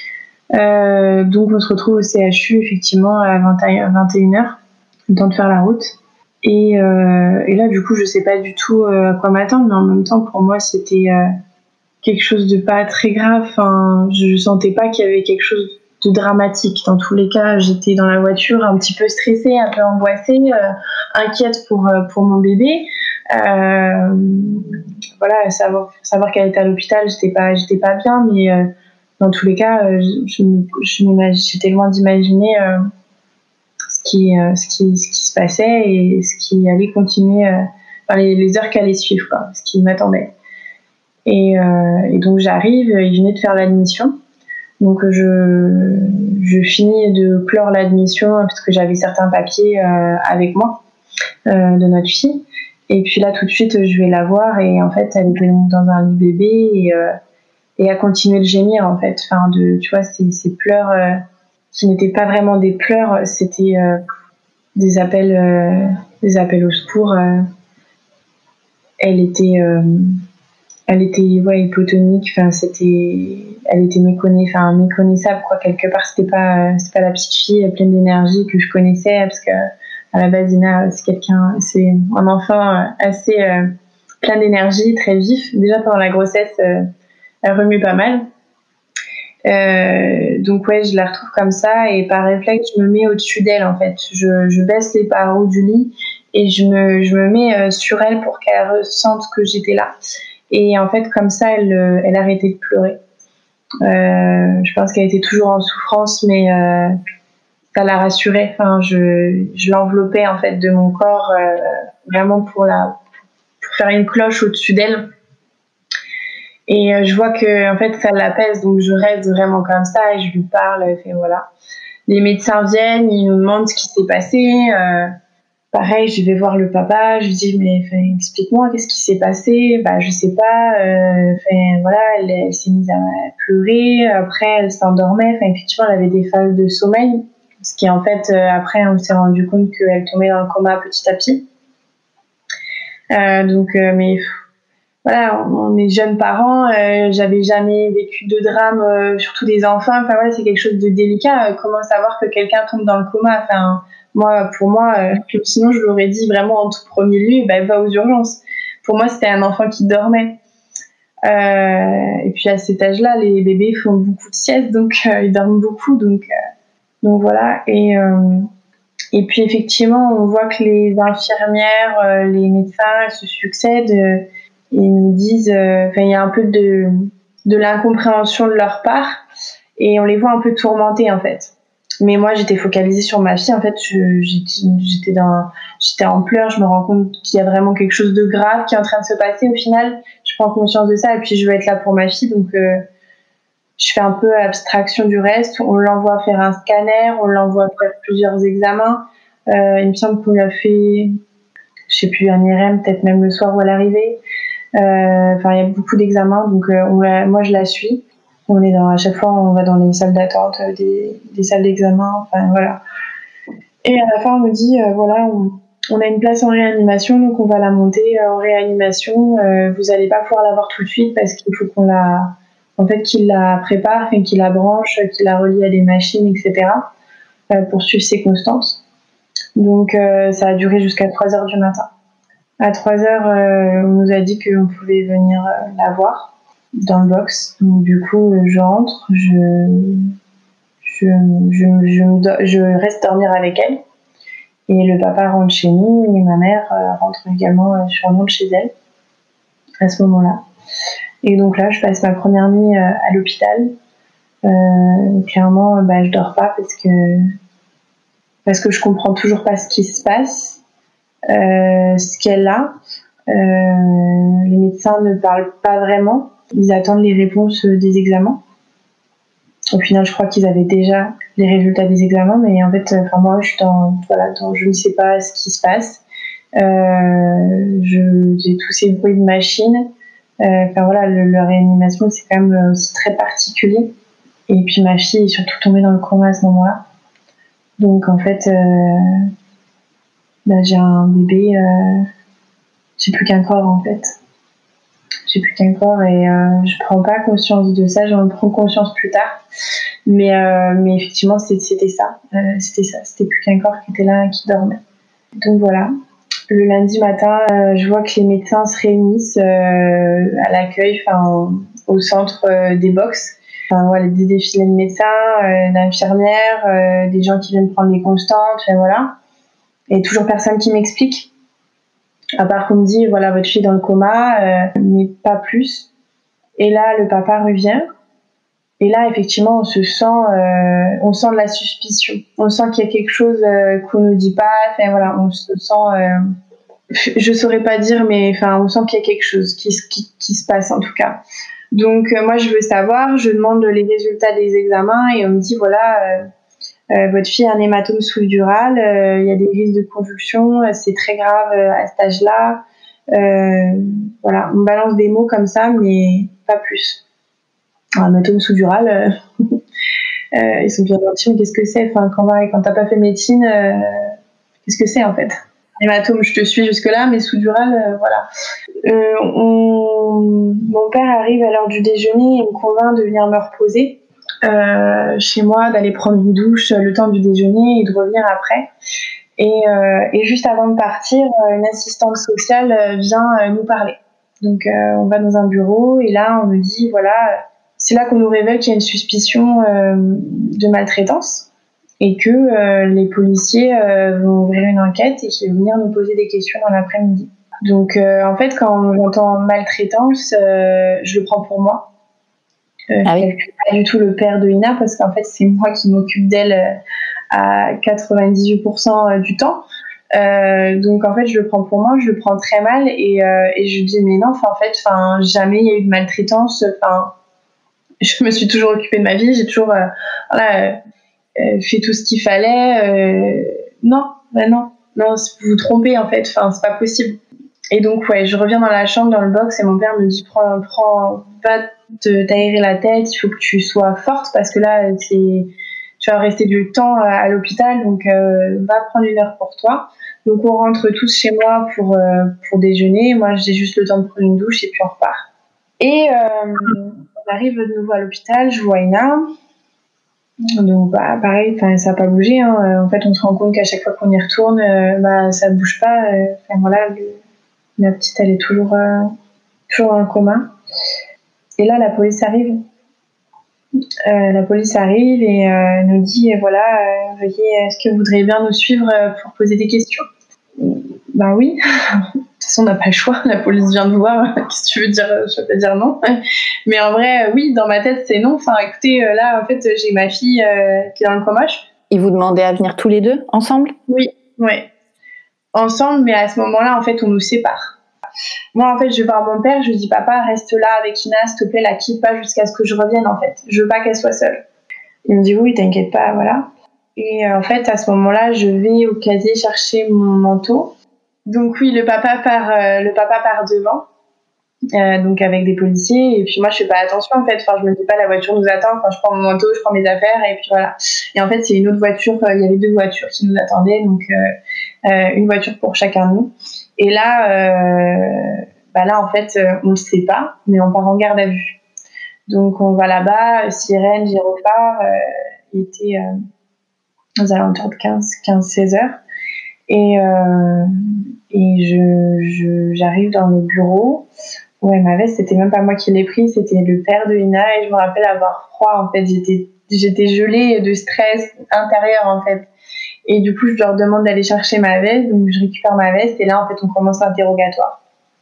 Euh, donc on se retrouve au C H U effectivement à vingt et une heures, le temps de faire la route et, euh, et là du coup je sais pas du tout euh, à quoi m'attendre, mais en même temps pour moi c'était euh, quelque chose de pas très grave. Enfin, je sentais pas qu'il y avait quelque chose de dramatique. Dans tous les cas, j'étais dans la voiture un petit peu stressée, un peu angoissée, euh, inquiète pour euh, pour mon bébé. Euh, voilà, savoir savoir qu'elle était à l'hôpital, j'étais pas j'étais pas bien, mais euh, dans tous les cas, euh, je, je, je j'étais loin d'imaginer euh, ce qui euh, ce qui ce qui se passait et ce qui allait continuer, euh, enfin les, les heures qui allaient suivre, quoi, ce qui m'attendait. Et, euh, et donc j'arrive, il venait de faire l'admission. Donc je, je finis de clore l'admission parce que j'avais certains papiers euh, avec moi euh, de notre fille. Et puis là tout de suite je vais la voir et en fait elle était dans un lit bébé et, euh, et a continué de gémir en fait. Enfin de, tu vois ces, ces pleurs euh, qui n'étaient pas vraiment des pleurs, c'était euh, des appels, euh, des appels au secours. Euh. Elle était euh, Elle était ouais, hypotonique, enfin c'était, elle était méconnais, enfin méconnaissable quoi, quelque part. C'était pas, c'était pas la petite fille pleine d'énergie que je connaissais parce que à la base Ina c'est quelqu'un, c'est un enfant assez euh, plein d'énergie, très vif. Déjà pendant la grossesse, euh, elle remue pas mal. Euh, donc ouais, je la retrouve comme ça et par réflexe je me mets au-dessus d'elle en fait. Je, je baisse les barreaux du lit et je me, je me mets euh, sur elle pour qu'elle ressente que j'étais là. Et en fait, comme ça, elle, elle arrêtait de pleurer. Euh, je pense qu'elle était toujours en souffrance, mais euh, ça la rassurait. Enfin, je, je l'enveloppais en fait de mon corps, euh, vraiment pour la, pour faire une cloche au-dessus d'elle. Et euh, je vois que en fait, ça l'apaise, donc je reste vraiment comme ça et je lui parle. Et voilà. Les médecins viennent, ils nous demandent ce qui s'est passé. Euh, Pareil, je vais voir le papa, je lui dis mais explique-moi qu'est-ce qui s'est passé. Bah je sais pas. Euh, voilà, elle, elle s'est mise à pleurer. Après, elle s'endormait. Enfin, effectivement, elle avait des phases de sommeil, ce qui en fait euh, après on s'est rendu compte qu'elle tombait dans le coma petit à petit. Euh, donc, euh, mais pff, voilà, on est jeunes parents. Euh, j'avais jamais vécu de drame, euh, surtout des enfants. Enfin voilà, c'est quelque chose de délicat. Euh, comment savoir que quelqu'un tombe dans le coma? Enfin. Moi, pour moi, euh, sinon je l'aurais dit vraiment en tout premier lieu, bah, va aux urgences. Pour moi, c'était un enfant qui dormait. Euh, et puis à cet âge-là, les bébés font beaucoup de siestes, donc euh, ils dorment beaucoup. Donc, euh, donc voilà. Et, euh, et puis effectivement, on voit que les infirmières, euh, les médecins elles se succèdent. Euh, et nous disent, enfin, euh, il y a un peu de, de l'incompréhension de leur part, et on les voit un peu tourmentés en fait. Mais moi, j'étais focalisée sur ma fille. En fait, je, j'étais, j'étais, dans, j'étais en pleurs. Je me rends compte qu'il y a vraiment quelque chose de grave qui est en train de se passer. Au final, je prends conscience de ça et puis je veux être là pour ma fille. Donc, euh, je fais un peu abstraction du reste. On l'envoie faire un scanner, on l'envoie faire plusieurs examens. Euh, il me semble qu'on lui a fait, je sais plus, un I R M, peut-être même le soir où elle est arrivée. Euh, enfin, il y a beaucoup d'examens. Donc, euh, on la, moi, je la suis. On est dans, à chaque fois, on va dans les salles d'attente, des, des salles d'examen, enfin voilà. Et à la fin, on me dit, euh, voilà, on, on a une place en réanimation, donc on va la monter euh, en réanimation. Euh, vous allez pas pouvoir la voir tout de suite parce qu'il faut qu'on la, en fait, qu'il la prépare, enfin, qu'il la branche, qu'il la relie à des machines, et cetera. Euh, pour suivre ses constantes. Donc, euh, ça a duré jusqu'à trois heures du matin. À trois heures, euh, on nous a dit qu'on pouvait venir euh, la voir dans le box. Donc, du coup, je rentre, je, je, je, je, je reste dormir avec elle. Et le papa rentre chez nous et ma mère euh, rentre également euh, sur le chez elle à ce moment-là. Et donc là, je passe ma première nuit euh, à l'hôpital. Euh, clairement, bah, je dors pas parce que parce que je comprends toujours pas ce qui se passe, euh, ce qu'elle a. Euh, les médecins ne parlent pas vraiment. Ils attendent les réponses des examens. Au final, je crois qu'ils avaient déjà les résultats des examens, mais en fait, enfin moi, je suis dans, voilà, dans, je ne sais pas ce qui se passe. Euh, je, j'ai tous ces bruits de machine. Euh, enfin voilà, le, la réanimation, c'est quand même aussi très particulier. Et puis ma fille est surtout tombée dans le coma à ce moment-là. Donc en fait, euh, bah, j'ai un bébé, euh, j'ai plus qu'un corps en fait. J'ai plus qu'un corps et euh, je prends pas conscience de ça, j'en prends conscience plus tard. Mais, euh, mais effectivement, c'était ça. Euh, c'était ça. C'était plus qu'un corps qui était là, qui dormait. Donc voilà. Le lundi matin, euh, je vois que les médecins se réunissent euh, à l'accueil, enfin, au centre euh, des box. Enfin, voilà, des défilés de médecins, euh, d'infirmières, euh, des gens qui viennent prendre les constantes, enfin, voilà. Et toujours personne qui m'explique. À part qu'on me dit, voilà, votre fille est dans le coma, euh, mais pas plus. Et là, le papa revient. Et là, effectivement, on se sent, euh, on sent de la suspicion. On sent qu'il y a quelque chose euh, qu'on nous dit pas. Enfin voilà, on se sent, euh, je saurais pas dire, mais enfin, on sent qu'il y a quelque chose qui, qui, qui se passe en tout cas. Donc euh, moi, je veux savoir. Je demande les résultats des examens et on me dit voilà, euh, euh, votre fille a un hématome sous-dural. Euh, il y a des risques de convulsion. Euh, c'est très grave euh, à cet âge-là. Euh, voilà, on balance des mots comme ça, mais pas plus. Un hématome sous-dural, euh, euh, ils sont bien gentils, mais qu'est-ce que c'est, enfin, quand, quand t'as pas fait médecine, euh, qu'est-ce que c'est en fait? Hématome, je te suis jusque-là, mais sous-dural, euh, voilà. Euh, on... Mon père arrive à l'heure du déjeuner et me convainc de venir me reposer euh, chez moi, d'aller prendre une douche le temps du déjeuner et de revenir après. Et, euh, et juste avant de partir, une assistante sociale vient nous parler. Donc euh, on va dans un bureau et là on me dit voilà, c'est là qu'on nous révèle qu'il y a une suspicion euh, de maltraitance et que euh, les policiers euh, vont ouvrir une enquête et qu'ils vont venir nous poser des questions dans l'après-midi. Donc euh, en fait quand j'entends maltraitance, euh, je le prends pour moi. Euh, ah oui. Je ne calcule pas du tout le père de Ina parce qu'en fait c'est moi qui m'occupe d'elle euh, à quatre-vingt-dix-huit pour cent du temps. Euh, donc en fait je le prends pour moi, je le prends très mal et, euh, et je dis mais non, en fait jamais il y a eu de maltraitance. Enfin je me suis toujours occupée de ma vie, j'ai toujours euh, voilà, euh, fait tout ce qu'il fallait. Euh, non, bah non, non, vous vous trompez en fait, enfin, c'est pas possible. Et donc, ouais, je reviens dans la chambre, dans le box, et mon père me dit prends, prends, va te, t'aérer la tête, il faut que tu sois forte parce que là, c'est, tu vas rester du temps à, à l'hôpital, donc euh, va prendre une heure pour toi. Donc, on rentre tous chez moi pour, euh, pour déjeuner. Moi, j'ai juste le temps de prendre une douche et puis on repart. Et euh, on arrive de nouveau à l'hôpital, je vois Ina. Donc bah, pareil, ça n'a pas bougé. Hein. En fait, on se rend compte qu'à chaque fois qu'on y retourne, euh, bah, ça ne bouge pas. Enfin, voilà, le, la petite, elle est toujours, euh, toujours dans le coma. Et là, la police arrive. Euh, la police arrive et euh, nous dit, voilà, euh, veuillez, est-ce que vous voudriez bien nous suivre pour poser des questions? Ben oui. De toute façon, on n'a pas le choix. La police vient nous voir. Qu'est-ce que tu veux dire? Je vais pas dire non. Mais en vrai, oui, dans ma tête, c'est non. Enfin, écoutez, là, en fait, j'ai ma fille euh, qui est dans le coma. Ils vous demandaient à venir tous les deux ensemble? Oui, ouais, ensemble. Mais à ce moment-là, en fait, on nous sépare. Moi, en fait, je vais voir mon père. Je lui dis, papa, reste là avec Ina, s'il te plaît, la quitte pas jusqu'à ce que je revienne. En fait, je veux pas qu'elle soit seule. Il me dit oui, t'inquiète pas, voilà. Et euh, en fait, à ce moment-là, je vais au casier chercher mon manteau. Donc oui, le papa part, euh, le papa part devant, euh, donc avec des policiers. Et puis moi, je fais pas attention en fait. Enfin, je me dis pas la voiture nous attend. Enfin, je prends mon manteau, je prends mes affaires et puis voilà. Et en fait, c'est une autre voiture. Euh, il y avait deux voitures qui nous attendaient, donc euh, euh, une voiture pour chacun de nous. Et là, euh, bah là en fait, euh, on le sait pas, mais on part en garde à vue. Donc on va là-bas, sirène, gyrophare. Euh, il était euh, aux alentours de quinze seize heures. Et, euh, et je, je, j'arrive dans le bureau où elle m'avait, c'était même pas moi qui l'ai pris, c'était le père de Ina, et je me rappelle avoir froid, en fait, j'étais, j'étais gelée de stress intérieur, en fait. Et du coup, je leur demande d'aller chercher ma veste, donc je récupère ma veste, et là, en fait, on commence l'interrogatoire.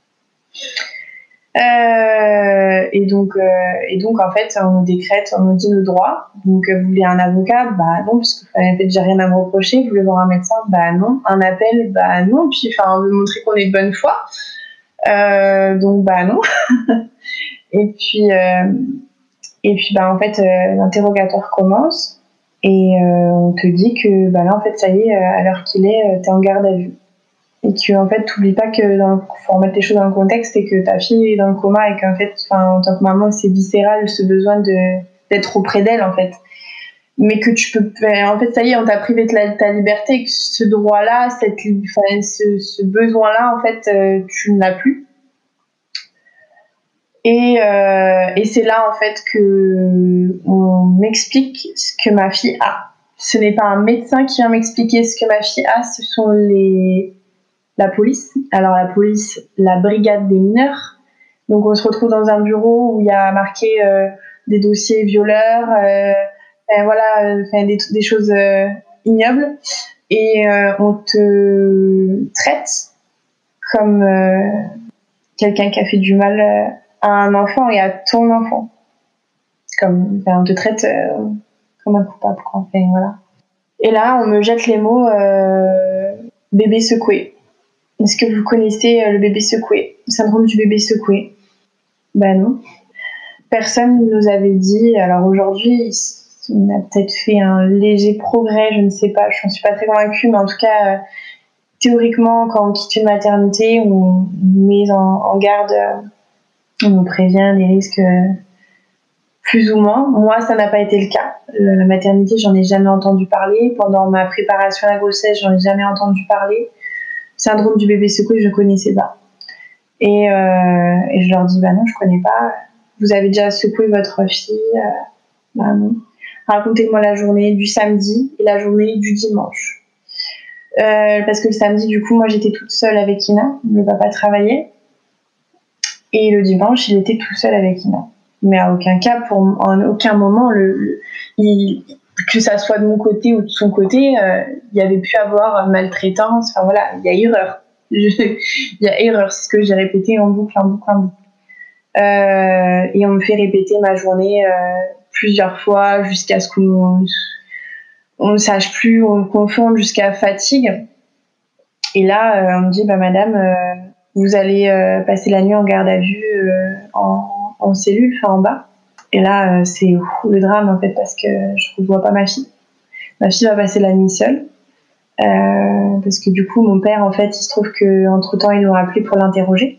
Euh, et donc, euh, et donc, en fait, on nous décrète, on nous dit nos droits. Donc, euh, vous voulez un avocat? Bah non, parce que en fait, j'ai rien à me reprocher. Vous voulez voir un médecin? Bah non. Un appel? Bah non. Puis, enfin, on veut montrer qu'on est de bonne foi. Euh, donc, bah non. et puis, euh, et puis, bah en fait, euh, l'interrogatoire commence. Et euh, on te dit que bah là en fait ça y est, à l'heure qu'il est, euh, t'es en garde à vue. Et que en fait t'oublies pas que dans le, faut remettre les choses dans le contexte et que ta fille est dans le coma et qu'en fait en tant que maman c'est viscéral ce besoin de d'être auprès d'elle en fait. Mais que tu peux en fait ça y est on t'a privé de la, ta liberté et que ce droit là, cette enfin, ce, ce besoin là en fait euh, tu ne l'as plus. Et, euh, et c'est là en fait que on m'explique ce que ma fille a. Ce n'est pas un médecin qui vient m'expliquer ce que ma fille a, ce sont les la police. Alors la police, la brigade des mineurs. Donc on se retrouve dans un bureau où il y a marqué euh, des dossiers violeurs, euh, et voilà, euh, des, des choses euh, ignobles. Et euh, on te traite comme euh, quelqu'un qui a fait du mal. Euh, à un enfant et à ton enfant. Comme, enfin, on te traite euh, comme un coupable, quoi. Enfin, voilà. Et là, on me jette les mots euh, bébé secoué. Est-ce que vous connaissez euh, le bébé secoué? Le syndrome du bébé secoué? Ben non. Personne ne nous avait dit. Alors aujourd'hui, on a peut-être fait un léger progrès, je ne sais pas, je n'en suis pas très convaincue, mais en tout cas, euh, théoriquement, quand on quitte une maternité, on met en, en garde. Euh, on nous prévient des risques euh, plus ou moins. Moi, ça n'a pas été le cas. Le, la maternité, j'en ai jamais entendu parler. Pendant ma préparation à la grossesse, j'en ai jamais entendu parler. Syndrome du bébé secoué, je ne connaissais pas. Et, euh, et je leur dis, bah non, je connais pas. Vous avez déjà secoué votre fille? euh, Bah non. Racontez-moi la journée du samedi et la journée du dimanche. Euh, parce que le samedi, du coup, moi, j'étais toute seule avec Ina. Le papa travaillait. Et le dimanche, il était tout seul avec Ina. Mais à aucun cas, pour, en aucun moment, le, le, il, que ça soit de mon côté ou de son côté, euh, il y avait pu avoir maltraitance. Enfin voilà, il y a erreur. Il y a erreur, c'est ce que j'ai répété en boucle, en boucle, en boucle. Euh, et on me fait répéter ma journée euh, plusieurs fois jusqu'à ce qu'on on ne sache plus, on confonde jusqu'à fatigue. Et là, euh, on me dit, bah madame... Euh, vous allez euh, passer la nuit en garde à vue euh, en, en cellule, enfin en bas. Et là, euh, c'est ouf, le drame en fait, parce que je ne vois pas ma fille. Ma fille va passer la nuit seule. Euh, parce que du coup, mon père, en fait, il se trouve qu'entre temps, ils l'ont appelé pour l'interroger.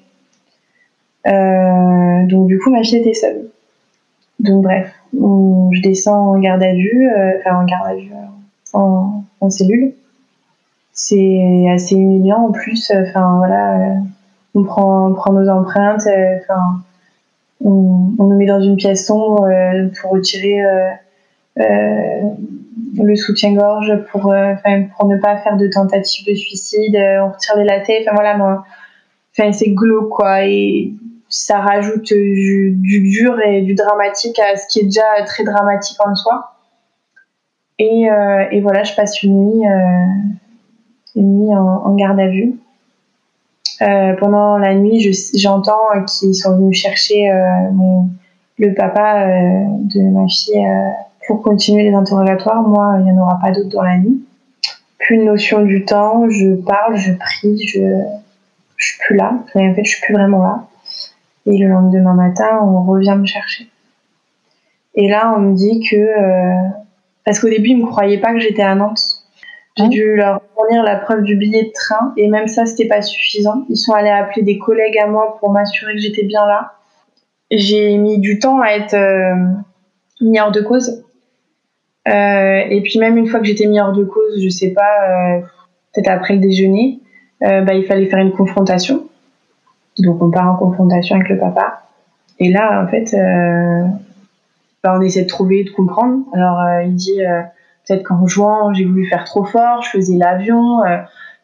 Euh, donc du coup, ma fille était seule. Donc bref, on, je descends en garde à vue, euh, enfin en garde à vue, euh, en, en cellule. C'est assez humiliant en plus, enfin voilà... Euh, On prend, on prend nos empreintes, enfin, euh, on, on nous met dans une pièce sombre euh, pour retirer euh, euh, le soutien-gorge, pour, euh, pour ne pas faire de tentative de suicide, euh, on retire les latés, enfin voilà, moi, c'est glauque quoi, et ça rajoute du, du dur et du dramatique à ce qui est déjà très dramatique en soi. Et, euh, et voilà, je passe une nuit, euh, une nuit en, en garde à vue. Euh, pendant la nuit, je, j'entends qu'ils sont venus chercher euh, mon, le papa euh, de ma fille euh, pour continuer les interrogatoires. Moi, il n'y en aura pas d'autres dans la nuit. Plus de notion du temps, je parle, je prie, je ne suis plus là. Et en fait, je suis plus vraiment là. Et le lendemain matin, on revient me chercher. Et là, on me dit que... Euh, parce qu'au début, ils ne me croyaient pas que j'étais à Nantes. J'ai dû leur fournir la preuve du billet de train et même ça, c'était pas suffisant. Ils sont allés appeler des collègues à moi pour m'assurer que j'étais bien là. J'ai mis du temps à être euh, mis hors de cause. Euh, et puis même une fois que j'étais mis hors de cause, je sais pas, euh, peut-être après le déjeuner, euh, bah, il fallait faire une confrontation. Donc on part en confrontation avec le papa. Et là, en fait, euh, bah, on essaie de trouver, de comprendre. Alors euh, il dit... Euh, Peut-être qu'en jouant, j'ai voulu faire trop fort, je faisais l'avion. Euh,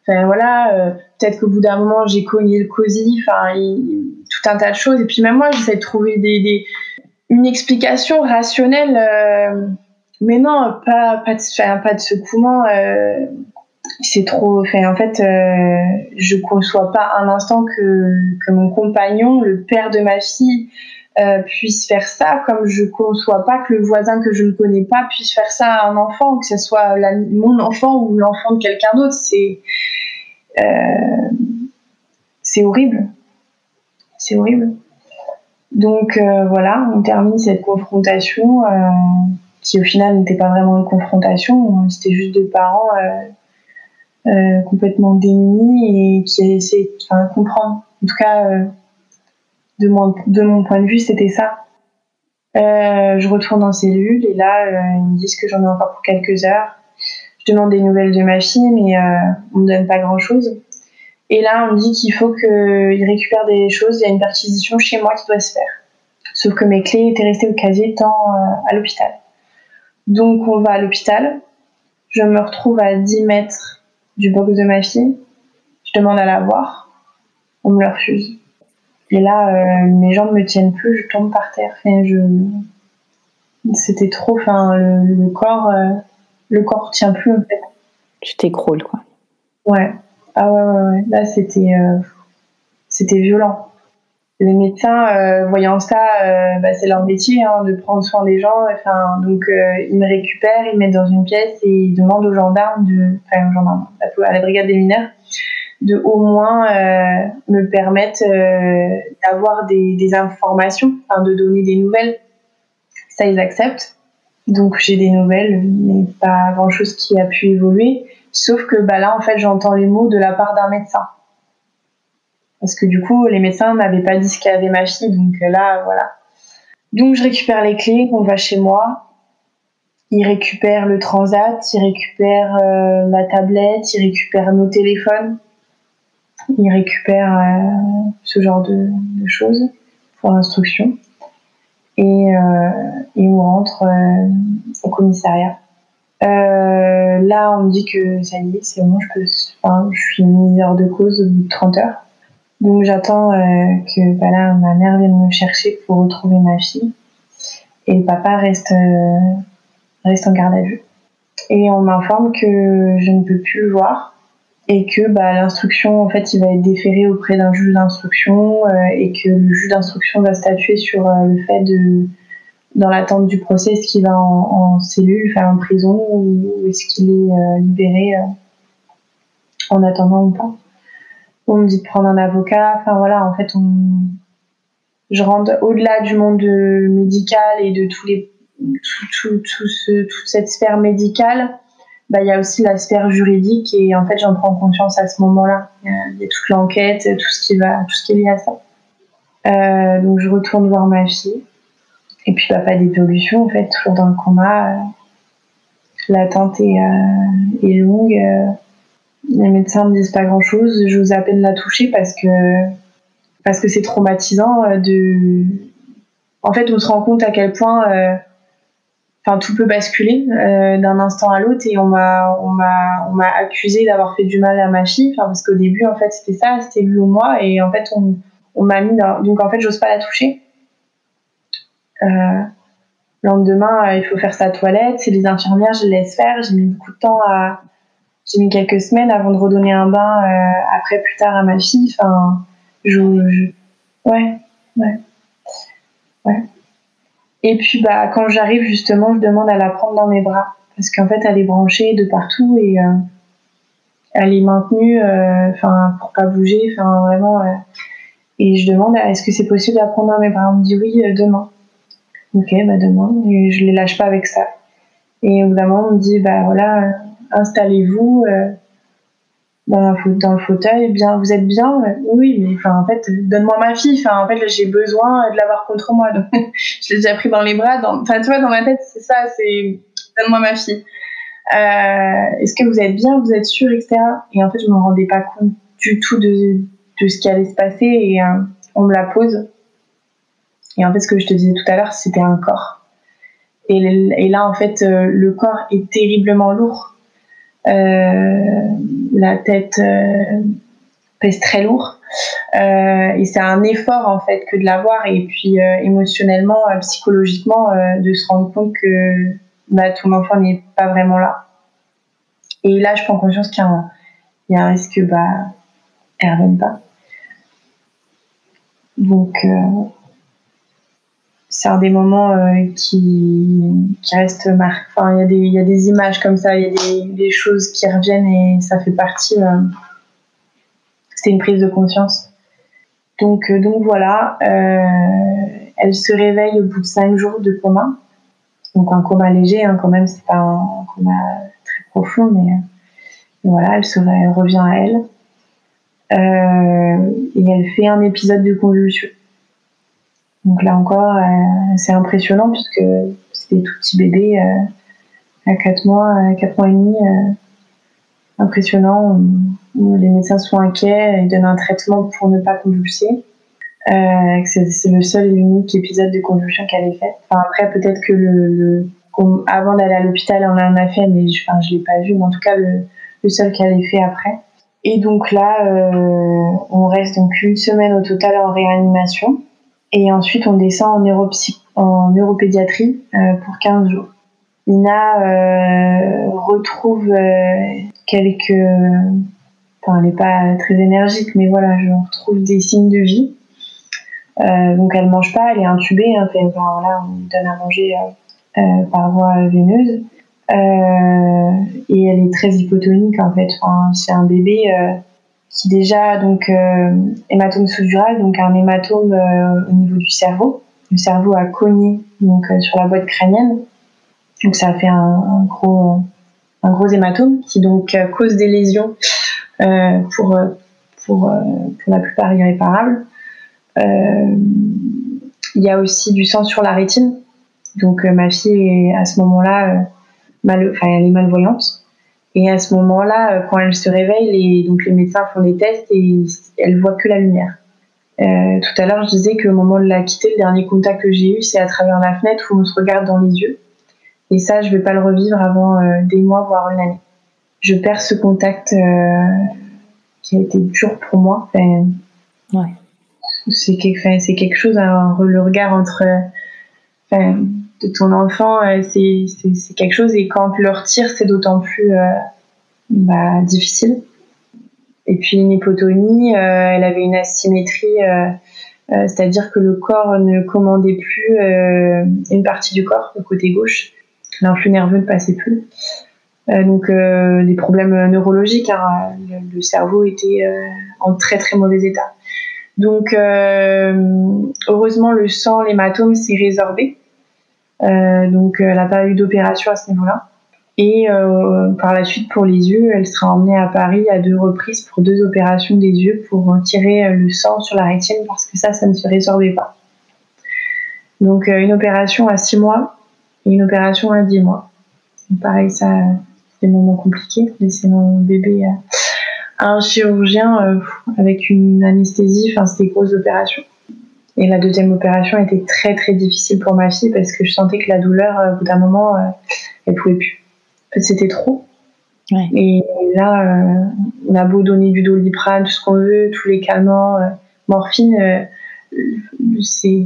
Enfin voilà, euh, peut-être qu'au bout d'un moment j'ai cogné le cosy, enfin tout un tas de choses. Et puis même moi j'essaie de trouver des, des une explication rationnelle, euh, mais non, pas pas de, enfin, pas de secouement. Euh, c'est trop. Enfin en fait, euh, je conçois pas un instant que que mon compagnon, le père de ma fille, euh, puisse faire ça, comme je conçois pas que le voisin que je ne connais pas puisse faire ça à un enfant, que ce soit la, mon enfant ou l'enfant de quelqu'un d'autre. C'est euh, c'est horrible, c'est horrible. Donc euh, voilà, on termine cette confrontation euh, qui au final n'était pas vraiment une confrontation, c'était juste deux parents euh, euh, complètement démunis et qui essayaient de enfin, comprendre. En tout cas, euh, de, mon, de mon point de vue, c'était ça. Euh, je retourne en cellule et là, euh, ils me disent que j'en ai encore pour quelques heures. Je demande des nouvelles de ma fille, mais euh, on me donne pas grand-chose. Et là, on me dit qu'il faut qu'il récupère des choses. Il y a une perquisition chez moi qui doit se faire. Sauf que mes clés étaient restées au casier tant euh, à l'hôpital. Donc, on va à l'hôpital. Je me retrouve à dix mètres du box de ma fille. Je demande à la voir. On me le refuse. Et là, euh, mes jambes me tiennent plus. Je tombe par terre. Et je... C'était trop... Enfin, le, le corps... Euh, le corps tient plus, en fait. Tu t'écroules, quoi. Ouais. Ah ouais, ouais, ouais. Là, c'était, euh, c'était violent. Les médecins, euh, voyant ça, euh, bah, c'est leur métier hein, de prendre soin des gens. Enfin, donc, euh, ils me récupèrent, ils me mettent dans une pièce et ils demandent aux gendarmes, de, enfin, aux gendarmes, à la brigade des mineurs, de au moins euh, me permettre euh, d'avoir des, des informations, enfin, de donner des nouvelles. Ça, ils acceptent. Donc, j'ai des nouvelles, mais pas grand-chose qui a pu évoluer. Sauf que bah là, en fait, j'entends les mots de la part d'un médecin. Parce que du coup, les médecins m'avaient pas dit ce qu'avait ma fille, donc là, voilà. Donc, je récupère les clés, on va chez moi. Ils récupèrent le transat, ils récupèrent euh, la tablette, ils récupèrent nos téléphones. Ils récupèrent euh, ce genre de, de choses pour l'instruction. Et, euh, et on rentre euh, au commissariat. Euh, là, on me dit que ça y est, c'est bon, je peux, enfin, je suis mise hors de cause au bout de trente heures. Donc, j'attends euh, que bah là, ma mère vienne me chercher pour retrouver ma fille. Et le papa reste, euh, reste en garde à vue. Et on m'informe que je ne peux plus le voir et que bah, l'instruction, en fait, il va être déféré auprès d'un juge d'instruction euh, et que le juge d'instruction va statuer sur euh, le fait de, dans l'attente du procès, est-ce qu'il va en, en cellule, enfin en prison, ou est-ce qu'il est euh, libéré euh, en attendant ou pas. On me dit de prendre un avocat, enfin voilà, en fait, on... je rentre au-delà du monde médical et de tous les, tout, tout, tout ce, toute cette sphère médicale. Bah, il y a aussi la sphère juridique et en fait, j'en prends conscience à ce moment-là. Il y a, il y a toute l'enquête, tout ce qui va, tout ce qui est lié à ça. Euh, donc, je retourne voir ma fille. Et puis, bah, pas d'évolution, en fait, toujours dans le coma. Euh, l'attente est, euh, est longue. Euh, les médecins me disent pas grand-chose. J'ose à peine la toucher parce que, parce que c'est traumatisant. Euh, de... En fait, on se rend compte à quel point... Euh, Enfin, tout peut basculer euh, d'un instant à l'autre et on m'a, on m'a, on m'a accusé d'avoir fait du mal à ma fille. Enfin, parce qu'au début, en fait, c'était ça, c'était lui ou moi, et en fait, on, on m'a mis dans... Donc, en fait, j'ose pas la toucher. Euh, le lendemain, euh, il faut faire sa toilette. C'est les infirmières, je les laisse faire. J'ai mis beaucoup de temps à, j'ai mis quelques semaines avant de redonner un bain euh, après plus tard à ma fille. Enfin, je, je... ouais, ouais, ouais. Et puis, bah, quand j'arrive, justement, je demande à la prendre dans mes bras. Parce qu'en fait, elle est branchée de partout et euh, elle est maintenue euh, pour pas bouger. Enfin, vraiment. Euh, et je demande, est-ce que c'est possible de la prendre dans mes bras ? On me dit oui, euh, demain. Ok, bah, demain. Et je les lâche pas avec ça. Et au bout d'un moment, on me dit, bah, voilà, euh, installez-vous euh, dans, dans le fauteuil. Bien, vous êtes bien ? Oui, mais enfin, en fait, donne-moi ma fille. Enfin, en fait, j'ai besoin de l'avoir contre moi. Donc, je l'ai déjà pris dans les bras. Dans... Enfin, tu vois, dans ma tête, c'est ça, c'est donne-moi ma fille. Euh, est-ce que vous êtes bien ? Vous êtes sûr, et cetera. Et en fait, je me rendais pas compte du tout de, de ce qui allait se passer. Et euh, on me la pose. Et en fait, ce que je te disais tout à l'heure, c'était un corps. Et, et là, en fait, euh, le corps est terriblement lourd. Euh, la tête euh, pèse très lourd. Euh, et c'est un effort en fait que de l'avoir, et puis euh, émotionnellement, euh, psychologiquement, euh, de se rendre compte que bah, ton enfant n'est pas vraiment là. Et là, je prends conscience qu'il y a un, il y a un risque que bah, elle ne revienne pas. Donc, euh, c'est un des moments euh, qui, qui restent marqués. Enfin, il y a des, il y a des images comme ça, il y a des, des choses qui reviennent et ça fait partie. Euh, c'était une prise de conscience. Donc, euh, donc voilà, euh, elle se réveille au bout de cinq jours de coma. Donc un coma léger, hein, quand même, c'est pas un coma très profond, mais, mais voilà, elle, se, elle revient à elle. Euh, et elle fait un épisode de convulsion. Donc là encore, euh, c'est impressionnant puisque c'est des tout petits bébés euh, à quatre mois, à quatre mois et demi. Euh, impressionnant. Où les médecins sont inquiets et donnent un traitement pour ne pas convulser. Euh, c'est, c'est le seul et l'unique épisode de convulsion qu'elle ait fait. Enfin, après, peut-être que le, le, avant d'aller à l'hôpital, on en a fait, mais je, enfin, je l'ai pas vu. Mais en tout cas, le, le seul qu'elle ait fait après. Et donc là, euh, on reste donc une semaine au total en réanimation. Et ensuite, on descend en, neuropsy- en neuropédiatrie euh, pour quinze jours. Nina euh, retrouve euh, quelques... Enfin, elle n'est pas très énergique, mais voilà, je retrouve des signes de vie. Euh, donc, elle ne mange pas, elle est intubée. Hein, enfin, voilà, on lui donne à manger euh, euh, par voie veineuse. Euh, et elle est très hypotonique, en fait. Enfin, c'est un bébé... Euh, qui déjà donc euh, hématome sous-dural, donc un hématome euh, au niveau du cerveau. Le cerveau a cogné donc euh, sur la boîte crânienne, donc ça a fait un, un gros un gros hématome qui donc euh, cause des lésions euh, pour pour euh, pour la plupart irréparables. Euh, il y a aussi du sang sur la rétine, donc euh, ma fille est à ce moment-là euh, mal, enfin elle est malvoyante. Et à ce moment-là, quand elle se réveille, les, donc les médecins font des tests et elle voit que la lumière. Euh, tout à l'heure, je disais qu'au moment de la quitter, le dernier contact que j'ai eu, c'est à travers la fenêtre où on se regarde dans les yeux. Et ça, je vais pas le revivre avant euh, des mois, voire une année. Je perds ce contact euh, qui a été dur pour moi. Enfin, ouais. c'est, quelque, enfin, c'est quelque chose, hein, le regard entre... Enfin, de ton enfant, euh, c'est, c'est, c'est quelque chose, et quand tu le retires, c'est d'autant plus euh, bah, difficile. Et puis une hypotonie, euh, elle avait une asymétrie, euh, euh, c'est-à-dire que le corps ne commandait plus euh, une partie du corps, le côté gauche. L'influx nerveux ne passait plus. Euh, donc euh, des problèmes neurologiques, hein, le, le cerveau était euh, en très très mauvais état. Donc euh, heureusement, le sang, l'hématome s'est résorbé. Euh, donc elle n'a pas eu d'opération à ce niveau-là. Et euh, par la suite, pour les yeux, elle sera emmenée à Paris à deux reprises pour deux opérations des yeux pour retirer le sang sur la rétine, parce que ça, ça ne se résorbait pas. Donc euh, une opération à six mois et une opération à dix mois. Donc, pareil, ça, c'est des moments compliqués. Laisser mon bébé à un chirurgien euh, avec une anesthésie, enfin c'était une grosse opération. Et la deuxième opération était très très difficile pour ma fille parce que je sentais que la douleur, au bout d'un moment, euh, elle pouvait plus. En fait, c'était trop. Ouais. Et là, euh, on a beau donner du Doliprane, tout ce qu'on veut, tous les calmants, euh, morphine, euh, c'est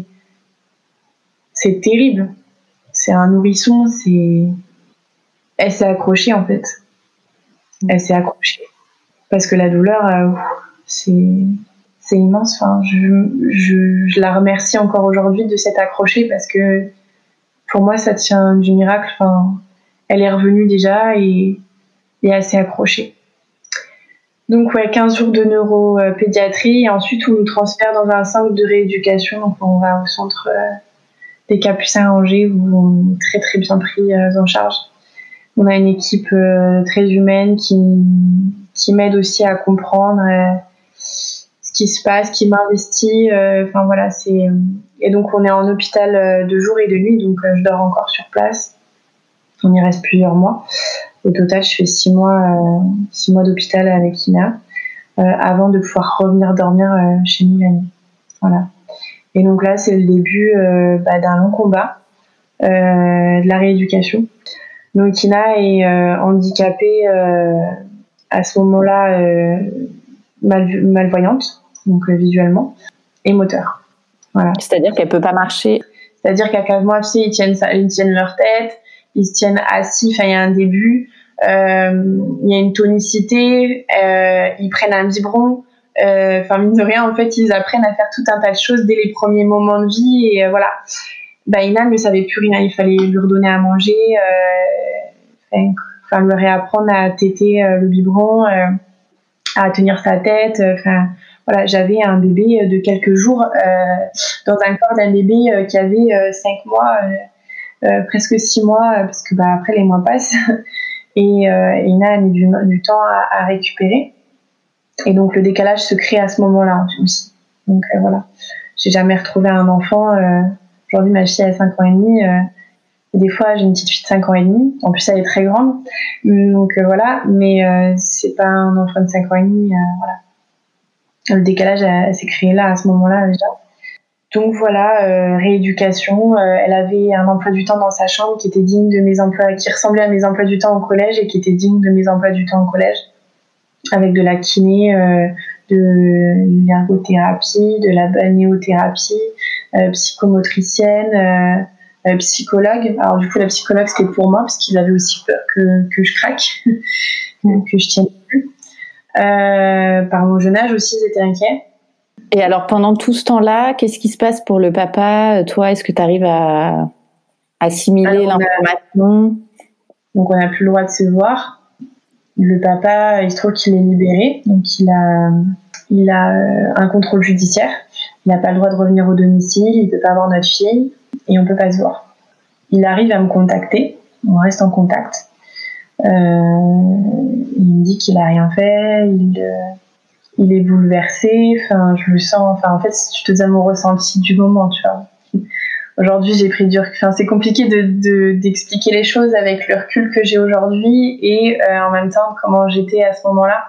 c'est terrible. C'est un nourrisson, c'est... Elle s'est accrochée, en fait. Elle s'est accrochée. Parce que la douleur, euh, c'est... c'est immense. Enfin, je, je, je la remercie encore aujourd'hui de s'être accrochée parce que pour moi, ça tient du miracle. Enfin, elle est revenue déjà et, et elle s'est accrochée. Donc, ouais, quinze jours de neuropédiatrie et ensuite, on nous transfère dans un centre de rééducation. Donc, on va au centre euh, des Capucins à Angers où on est très, très bien pris euh, en charge. On a une équipe euh, très humaine qui, qui m'aide aussi à comprendre euh, qui se passe, qui m'investit, enfin euh, voilà, c'est... Et donc on est en hôpital euh, de jour et de nuit, donc euh, je dors encore sur place. On y reste plusieurs mois. Au total, je fais six mois, euh, six mois d'hôpital avec Ina, euh, avant de pouvoir revenir dormir euh, chez nous la nuit. Voilà. Et donc là, c'est le début euh, bah, d'un long combat, euh, de la rééducation. Donc Ina est euh, handicapée euh, à ce moment-là, euh, mal, malvoyante, donc euh, visuellement, et moteur. Voilà. C'est-à-dire qu'elle peut pas marcher. C'est-à-dire qu'à quinze mois, tu sais, ils tiennent, ils tiennent leur tête, ils se tiennent assis, enfin, il y a un début, euh, il y a une tonicité, euh, ils prennent un biberon, enfin, euh, mine de rien, en fait, ils apprennent à faire tout un tas de choses dès les premiers moments de vie, et euh, voilà. Bah, Ina ne savait plus rien, il fallait lui redonner à manger, euh, enfin, lui réapprendre à téter euh, le biberon, euh, à tenir sa tête, enfin, voilà, j'avais un bébé de quelques jours euh, dans un corps d'un bébé euh, qui avait euh, cinq mois, euh, euh, presque six mois, parce que bah, après les mois passent, et euh, Ina a mis du, du temps à, à récupérer, et donc le décalage se crée à ce moment-là aussi. Donc euh, voilà, j'ai jamais retrouvé un enfant. Euh, aujourd'hui, ma fille a cinq ans et demi. Euh, et des fois, j'ai une petite fille de cinq ans et demi. En plus, elle est très grande. Donc euh, voilà, mais euh, c'est pas un enfant de cinq ans et demi. Euh, voilà. Le décalage euh, s'est créé là, à ce moment-là déjà. Donc voilà, euh, rééducation. Euh, elle avait un emploi du temps dans sa chambre qui était digne de mes emplois, qui ressemblait à mes emplois du temps au collège et qui était digne de mes emplois du temps au collège, avec de la kiné, euh, de l'ergothérapie, de la balnéothérapie, euh, psychomotricienne, euh, euh, psychologue. Alors du coup, la psychologue c'était pour moi parce qu'il avait aussi peur que que je craque, que je tienne plus. Euh, par mon jeune âge aussi, j'étais inquiet. Et alors, pendant tout ce temps-là, qu'est-ce qui se passe pour le papa ? Toi, est-ce que tu arrives à assimiler alors, l'information ? a... Donc, on n'a plus le droit de se voir. Le papa, il se trouve qu'il est libéré. Donc, il a, il a un contrôle judiciaire. Il n'a pas le droit de revenir au domicile. Il ne peut pas voir notre fille. Et on ne peut pas se voir. Il arrive à me contacter. On reste en contact. Euh, il me dit qu'il n'a rien fait. Il... Euh, il est bouleversé, enfin, je le sens, enfin, en fait, si tu te donnes mon ressenti du moment, tu vois. Aujourd'hui, j'ai pris du recul, enfin, c'est compliqué de, de, d'expliquer les choses avec le recul que j'ai aujourd'hui et euh, en même temps, comment j'étais à ce moment-là.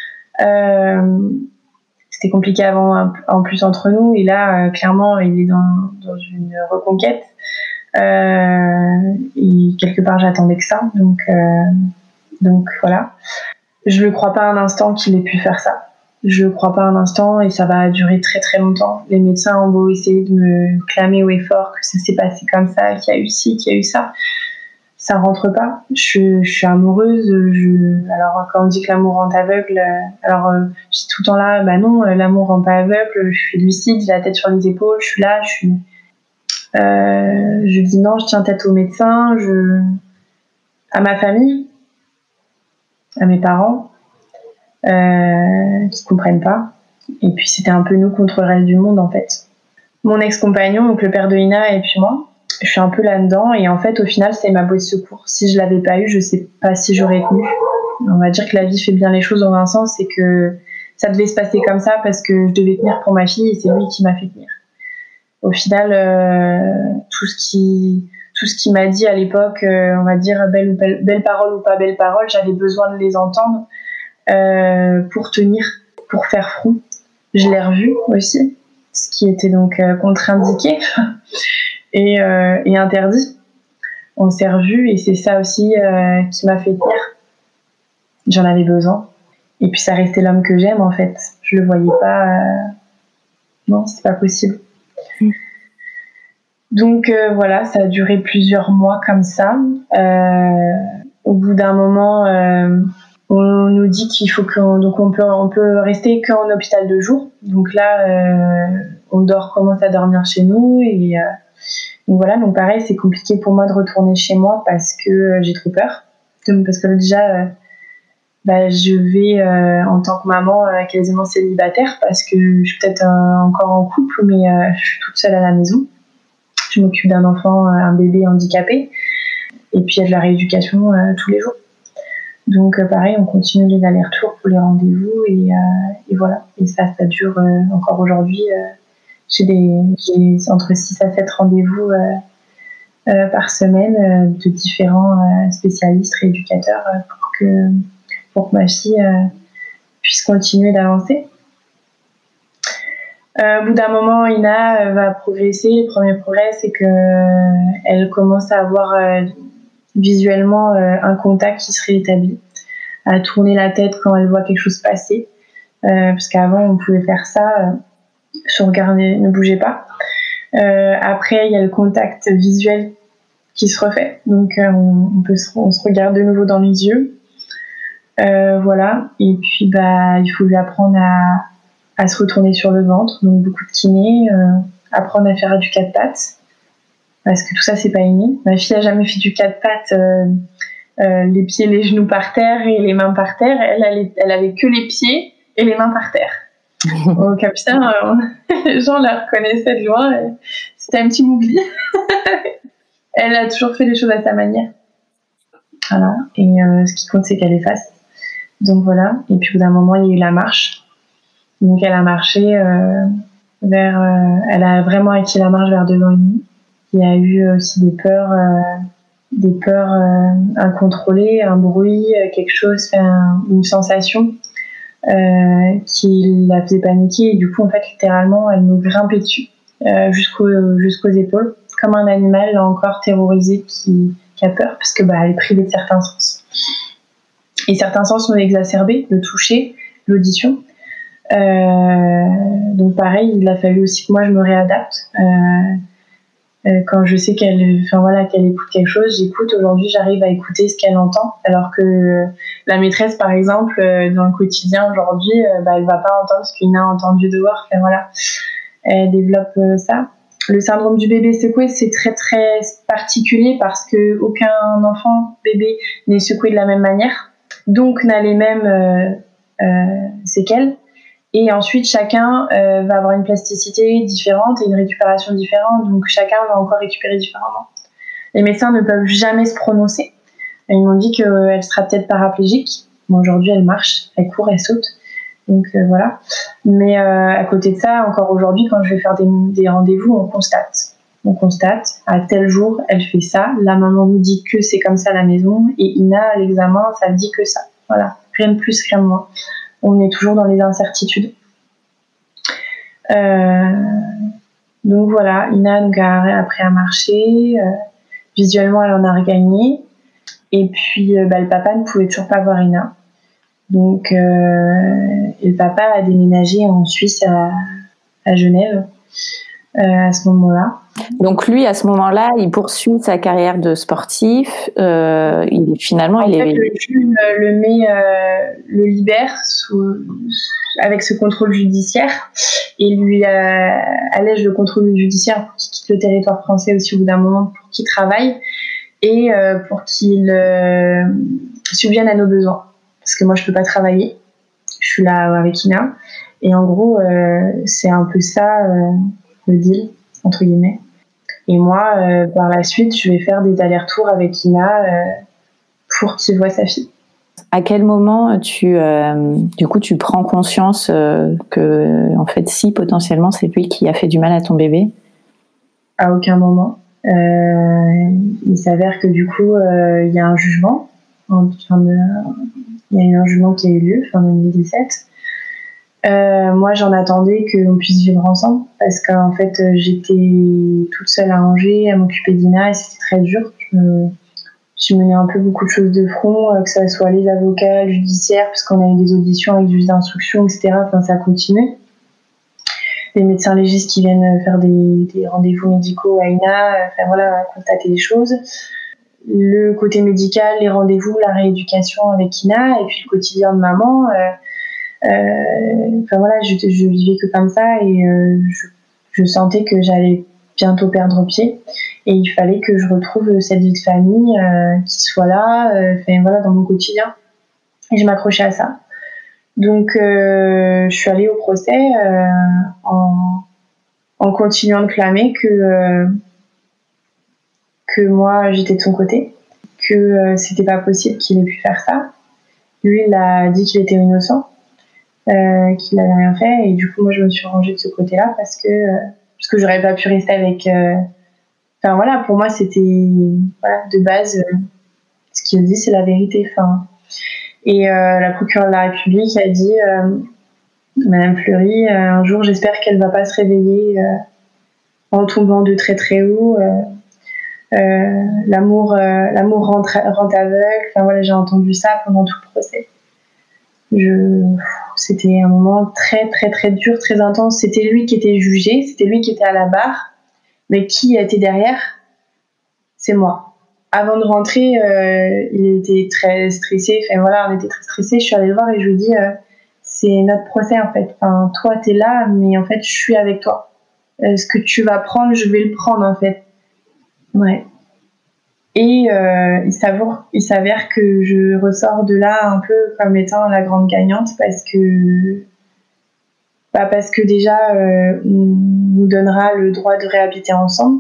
Euh, c'était compliqué avant, en plus, entre nous, et là, euh, clairement, il est dans, dans une reconquête. Euh, et quelque part, j'attendais que ça, donc, euh, donc voilà. Je ne crois pas un instant qu'il ait pu faire ça. Je ne crois pas un instant et ça va durer très très longtemps. Les médecins ont beau essayer de me clamer haut et fort que ça s'est passé comme ça, qu'il y a eu ci, qu'il y a eu ça. Ça rentre pas. Je, je suis amoureuse. Je... Alors quand on dit que l'amour rend aveugle, alors euh, je suis tout le temps là, bah non, l'amour rend pas aveugle. Je suis lucide, j'ai la tête sur les épaules, je suis là, je suis. Euh, je dis non, je tiens tête au médecin, je... à ma famille, à mes parents. Euh, qui comprennent pas. Et puis c'était un peu nous contre le reste du monde en fait. Mon ex-compagnon, donc le père de Ina et puis moi, je suis un peu là-dedans et en fait au final c'est ma bouée de secours. Si je l'avais pas eu, je sais pas si j'aurais tenu. On va dire que la vie fait bien les choses dans un sens et que ça devait se passer comme ça parce que je devais tenir pour ma fille et c'est lui qui m'a fait tenir. Au final, euh, tout ce qui tout ce qu'il m'a dit à l'époque, euh, on va dire belle ou belle, belle parole ou pas belle parole, j'avais besoin de les entendre. Euh, pour tenir, pour faire front. Je l'ai revu aussi, ce qui était donc euh, contre-indiqué et, euh, et interdit. On s'est revu et c'est ça aussi euh, qui m'a fait tenir. J'en avais besoin. Et puis ça restait l'homme que j'aime en fait. Je le voyais pas. Euh... Non, c'est pas possible. Mmh. Donc euh, voilà, ça a duré plusieurs mois comme ça. Euh, au bout d'un moment. Euh, On nous dit qu'il faut qu'on donc on peut on peut rester qu'en hôpital de jour. Donc là, euh, on dort, commence à dormir chez nous et euh, donc voilà. Donc pareil, c'est compliqué pour moi de retourner chez moi parce que euh, j'ai trop peur. Donc parce que déjà, euh, bah, je vais euh, en tant que maman euh, quasiment célibataire parce que je suis peut-être euh, encore en couple, mais euh, je suis toute seule à la maison. Je m'occupe d'un enfant, un bébé handicapé, et puis il y a de la rééducation euh, tous les jours. Donc euh, pareil, on continue les allers-retours pour les rendez-vous et, euh, et voilà. Et ça, ça dure euh, encore aujourd'hui. Euh, j'ai, des, j'ai entre six à sept rendez-vous euh, euh, par semaine euh, de différents euh, spécialistes, rééducateurs euh, pour, que, pour que ma fille euh, puisse continuer d'avancer. Euh, au bout d'un moment, Ina euh, va progresser. Le premier progrès, c'est qu'elle euh, commence à avoir... Euh, visuellement euh, un contact qui serait établi, à tourner la tête quand elle voit quelque chose passer, euh, parce qu'avant on pouvait faire ça, euh, son regard ne, ne bougeait pas. Euh, après il y a le contact visuel qui se refait, donc euh, on, on, peut se, on se regarde de nouveau dans les yeux, euh, voilà, et puis bah, il faut lui apprendre à, à se retourner sur le ventre, donc beaucoup de kiné, euh, apprendre à faire du quatre pattes, parce que tout ça c'est pas inné. Ma fille a jamais fait du quatre pattes, euh, euh, les pieds, les genoux par terre et les mains par terre. Elle, elle, elle avait que les pieds et les mains par terre. Au Capucin, euh, les gens la reconnaissaient de loin. Et c'était un petit mougli. Elle a toujours fait les choses à sa manière. Voilà. Et euh, ce qui compte, c'est qu'elle efface. Donc voilà. Et puis au bout d'un moment, il y a eu la marche. Donc elle a marché euh, vers. Euh, elle a vraiment acquis la marche vers deux ans et demi. Il y a eu aussi des peurs, euh, des peurs euh, incontrôlées, un bruit, quelque chose, un, une sensation euh, qui la faisait paniquer. Et du coup, en fait, littéralement, elle nous grimpait dessus euh, jusqu'au, jusqu'aux épaules, comme un animal là encore terrorisé qui, qui a peur parce que bah, elle est privée de certains sens. Et certains sens sont exacerbés, le toucher, l'audition. Euh, donc pareil, il a fallu aussi que moi je me réadapte. Euh, Quand je sais qu'elle, enfin voilà, qu'elle écoute quelque chose, j'écoute. Aujourd'hui, j'arrive à écouter ce qu'elle entend, alors que la maîtresse, par exemple, dans le quotidien aujourd'hui, bah, elle va pas entendre ce qu'Ina a entendu dehors. Enfin voilà, elle développe ça. Le syndrome du bébé secoué, c'est très très particulier parce que aucun enfant bébé n'est secoué de la même manière, donc n'a les mêmes euh, euh, séquelles. Et ensuite, chacun euh, va avoir une plasticité différente et une récupération différente. Donc, chacun va encore récupérer différemment. Les médecins ne peuvent jamais se prononcer. Ils m'ont dit qu'elle sera peut-être paraplégique. Bon, aujourd'hui, elle marche, elle court, elle saute. Donc, euh, voilà. Mais euh, à côté de ça, encore aujourd'hui, quand je vais faire des, des rendez-vous, on constate. On constate, à tel jour, elle fait ça. La maman nous dit que c'est comme ça à la maison. Et Ina, à l'examen, ça dit que ça. Voilà. Rien de plus, rien de moins. On est toujours dans les incertitudes. Euh, donc voilà, Ina donc, a appris à marcher. Euh, visuellement, elle en a regagné. Et puis, euh, bah, le papa ne pouvait toujours pas voir Ina. Donc, euh, et le papa a déménagé en Suisse, à, à Genève, euh, à ce moment-là. Donc lui, à ce moment-là, il poursuit sa carrière de sportif. Euh, il finalement, en il fait, est. Le juge le met, euh, le libère sous, avec ce contrôle judiciaire et lui euh, allège le contrôle judiciaire pour qu'il quitte le territoire français aussi au bout d'un moment, pour qu'il travaille et euh, pour qu'il euh, subvienne à nos besoins. Parce que moi, je peux pas travailler. Je suis là avec Ina et en gros, euh, c'est un peu ça euh, le deal entre guillemets. Et moi, euh, par la suite, je vais faire des allers-retours avec Ina euh, pour qu'il voie sa fille. À quel moment tu, euh, du coup, tu prends conscience euh, que, en fait, si potentiellement c'est lui qui a fait du mal à ton bébé ? À aucun moment. Euh, il s'avère que du coup, euh, il y a un jugement. Enfin, de, il y a eu un jugement qui a eu lieu fin deux mille dix-sept. Euh, moi, j'en attendais qu'on puisse vivre ensemble parce qu'en fait, j'étais toute seule à Angers, à m'occuper d'Ina et c'était très dur. Je me J'ai mené un peu beaucoup de choses de front, euh, que ce soit les avocats, le judiciaire, parce qu'on a eu des auditions avec juge d'instruction, et cetera. Enfin, ça a continué. Les médecins légistes qui viennent faire des, des rendez-vous médicaux à Ina, euh, enfin voilà, constater des choses. Le côté médical, les rendez-vous, la rééducation avec Ina, et puis le quotidien de maman. Euh, euh, enfin voilà, je, je vivais que comme ça, et euh, je, je sentais que j'allais bientôt perdre pied et il fallait que je retrouve cette vie de famille euh, qui soit là euh, enfin, voilà, dans mon quotidien et je m'accrochais à ça donc euh, je suis allée au procès euh, en, en continuant de clamer que, euh, que moi j'étais de son côté, que euh, c'était pas possible qu'il ait pu faire ça. Lui il a dit qu'il était innocent, euh, qu'il n'avait rien fait et du coup moi je me suis rangée de ce côté là parce que euh, parce que j'aurais pas pu rester avec euh... enfin voilà, pour moi c'était voilà, de base euh, ce qu'il dit c'est la vérité. Enfin, et euh, la procureure de la République a dit euh, Madame Fleury, euh, un jour j'espère qu'elle va pas se réveiller euh, en tombant de très très haut euh, euh, l'amour, euh, l'amour rend, rend aveugle. Enfin voilà, j'ai entendu ça pendant tout le procès. Je, c'était un moment très très très dur, très intense. C'était lui qui était jugé, c'était lui qui était à la barre, mais qui était derrière? C'est moi. Avant de rentrer, euh, il était très stressé. Enfin voilà, on était très stressés. Je suis allée le voir et je lui ai dit, euh, c'est notre procès en fait. Enfin, toi t'es là, mais en fait je suis avec toi. Euh, ce que tu vas prendre, je vais le prendre en fait. Ouais. Et euh, il, s'avère, il s'avère que je ressors de là un peu comme étant la grande gagnante parce que, bah parce que déjà, euh, on nous donnera le droit de réhabiter ensemble.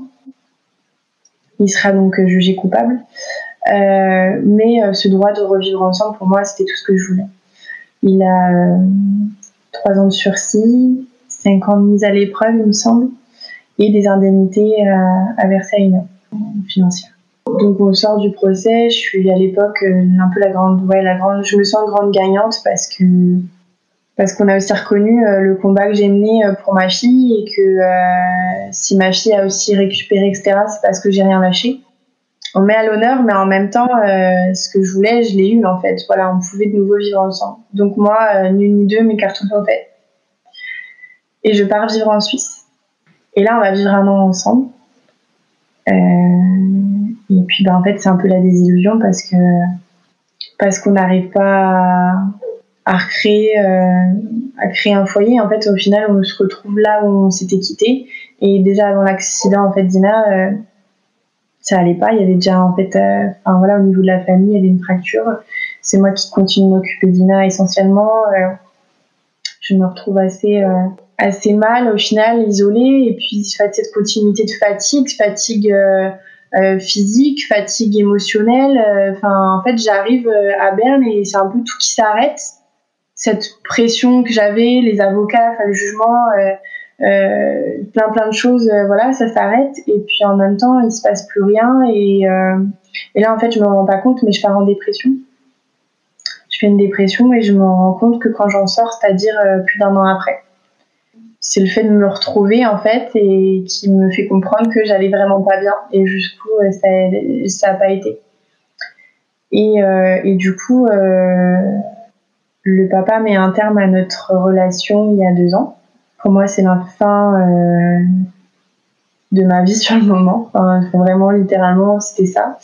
Il sera donc jugé coupable. Euh, mais euh, ce droit de revivre ensemble, pour moi, c'était tout ce que je voulais. Il a euh, trois ans de sursis, cinq ans de mise à l'épreuve, il me semble, et des indemnités à, à verser à une financière. Donc on sort du procès, je suis à l'époque euh, un peu la grande, ouais, la grande, je me sens grande gagnante parce que parce qu'on a aussi reconnu euh, le combat que j'ai mené euh, pour ma fille et que euh, si ma fille a aussi récupéré, et cetera, c'est parce que j'ai rien lâché. On met à l'honneur, mais en même temps, euh, ce que je voulais, je l'ai eu en fait. Voilà, on pouvait de nouveau vivre ensemble. Donc moi, euh, ni une ni deux, mes cartons sont faits. Et je pars vivre en Suisse. Et là, on va vivre un an ensemble. Euh, et puis, bah, en fait, c'est un peu la désillusion parce que parce qu'on n'arrive pas à, à recréer, euh, à créer un foyer. En fait, au final, on se retrouve là où on s'était quitté. Et déjà avant l'accident, en fait, Dina, euh, ça allait pas. Il y avait déjà, en fait, euh, enfin voilà, au niveau de la famille, il y avait une fracture. C'est moi qui continue de m'occuper de Dina essentiellement. Euh, je me retrouve assez euh, assez mal au final, isolée, et puis cette continuité de fatigue, fatigue euh, euh, physique, fatigue émotionnelle. Enfin, euh, en fait, j'arrive à Berne et c'est un peu tout qui s'arrête. Cette pression que j'avais, les avocats, enfin le jugement, euh, euh, plein plein de choses, euh, voilà, ça s'arrête. Et puis en même temps, il se passe plus rien. Et, euh, et là, en fait, je me rends pas compte, mais je pars en dépression. Je fais une dépression et je me rends compte que quand j'en sors, c'est-à-dire euh, plus d'un an après. C'est le fait de me retrouver en fait et qui me fait comprendre que j'allais vraiment pas bien et jusqu'où ça ça a pas été. Et, euh, et du coup, euh, le papa met un terme à notre relation il y a deux ans. Pour moi, c'est la fin euh, de ma vie sur le moment. Enfin, vraiment, littéralement, c'était ça.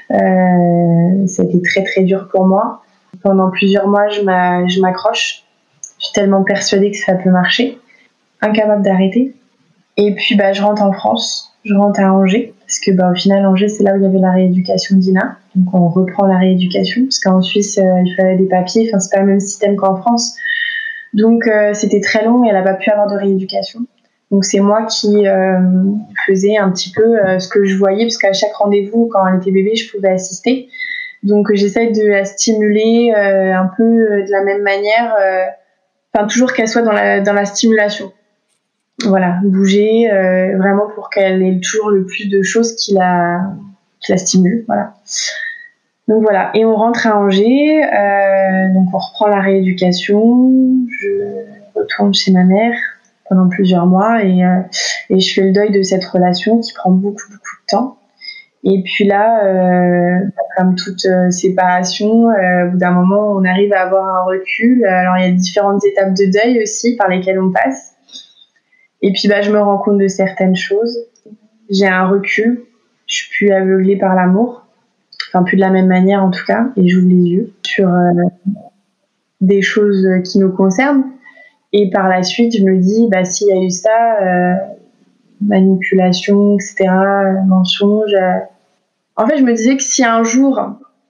Euh, ça a été très très dur pour moi. Pendant plusieurs mois, je, m'a, je m'accroche. Je suis tellement persuadée que ça peut marcher. Incapable d'arrêter. Et puis bah, je rentre en France, je rentre à Angers, parce que bah, au final Angers c'est là où il y avait la rééducation de Dina, donc on reprend la rééducation, parce qu'en Suisse euh, il fallait des papiers, enfin c'est pas le même système qu'en France, donc euh, c'était très long et elle a pas pu avoir de rééducation. Donc c'est moi qui euh, faisais un petit peu euh, ce que je voyais, parce qu'à chaque rendez-vous quand elle était bébé je pouvais assister, donc euh, j'essaye de la stimuler euh, un peu euh, de la même manière, enfin euh, toujours qu'elle soit dans la, dans la stimulation. Voilà, bouger euh, vraiment pour qu'elle ait toujours le plus de choses qui la, qui la stimulent. Voilà. Donc voilà, et on rentre à Angers, euh, donc on reprend la rééducation, je retourne chez ma mère pendant plusieurs mois et, euh, et je fais le deuil de cette relation qui prend beaucoup, beaucoup de temps. Et puis là, euh, comme toute euh, séparation, euh, au bout d'un moment, on arrive à avoir un recul. Alors il y a différentes étapes de deuil aussi par lesquelles on passe. Et puis bah, je me rends compte de certaines choses. J'ai un recul. Je suis plus aveuglée par l'amour. Enfin, plus de la même manière en tout cas. Et j'ouvre les yeux sur euh, des choses qui nous concernent. Et par la suite, je me dis, bah, s'il y a eu ça, euh, manipulation, et cetera, mensonge. Euh... En fait, je me disais que si un jour,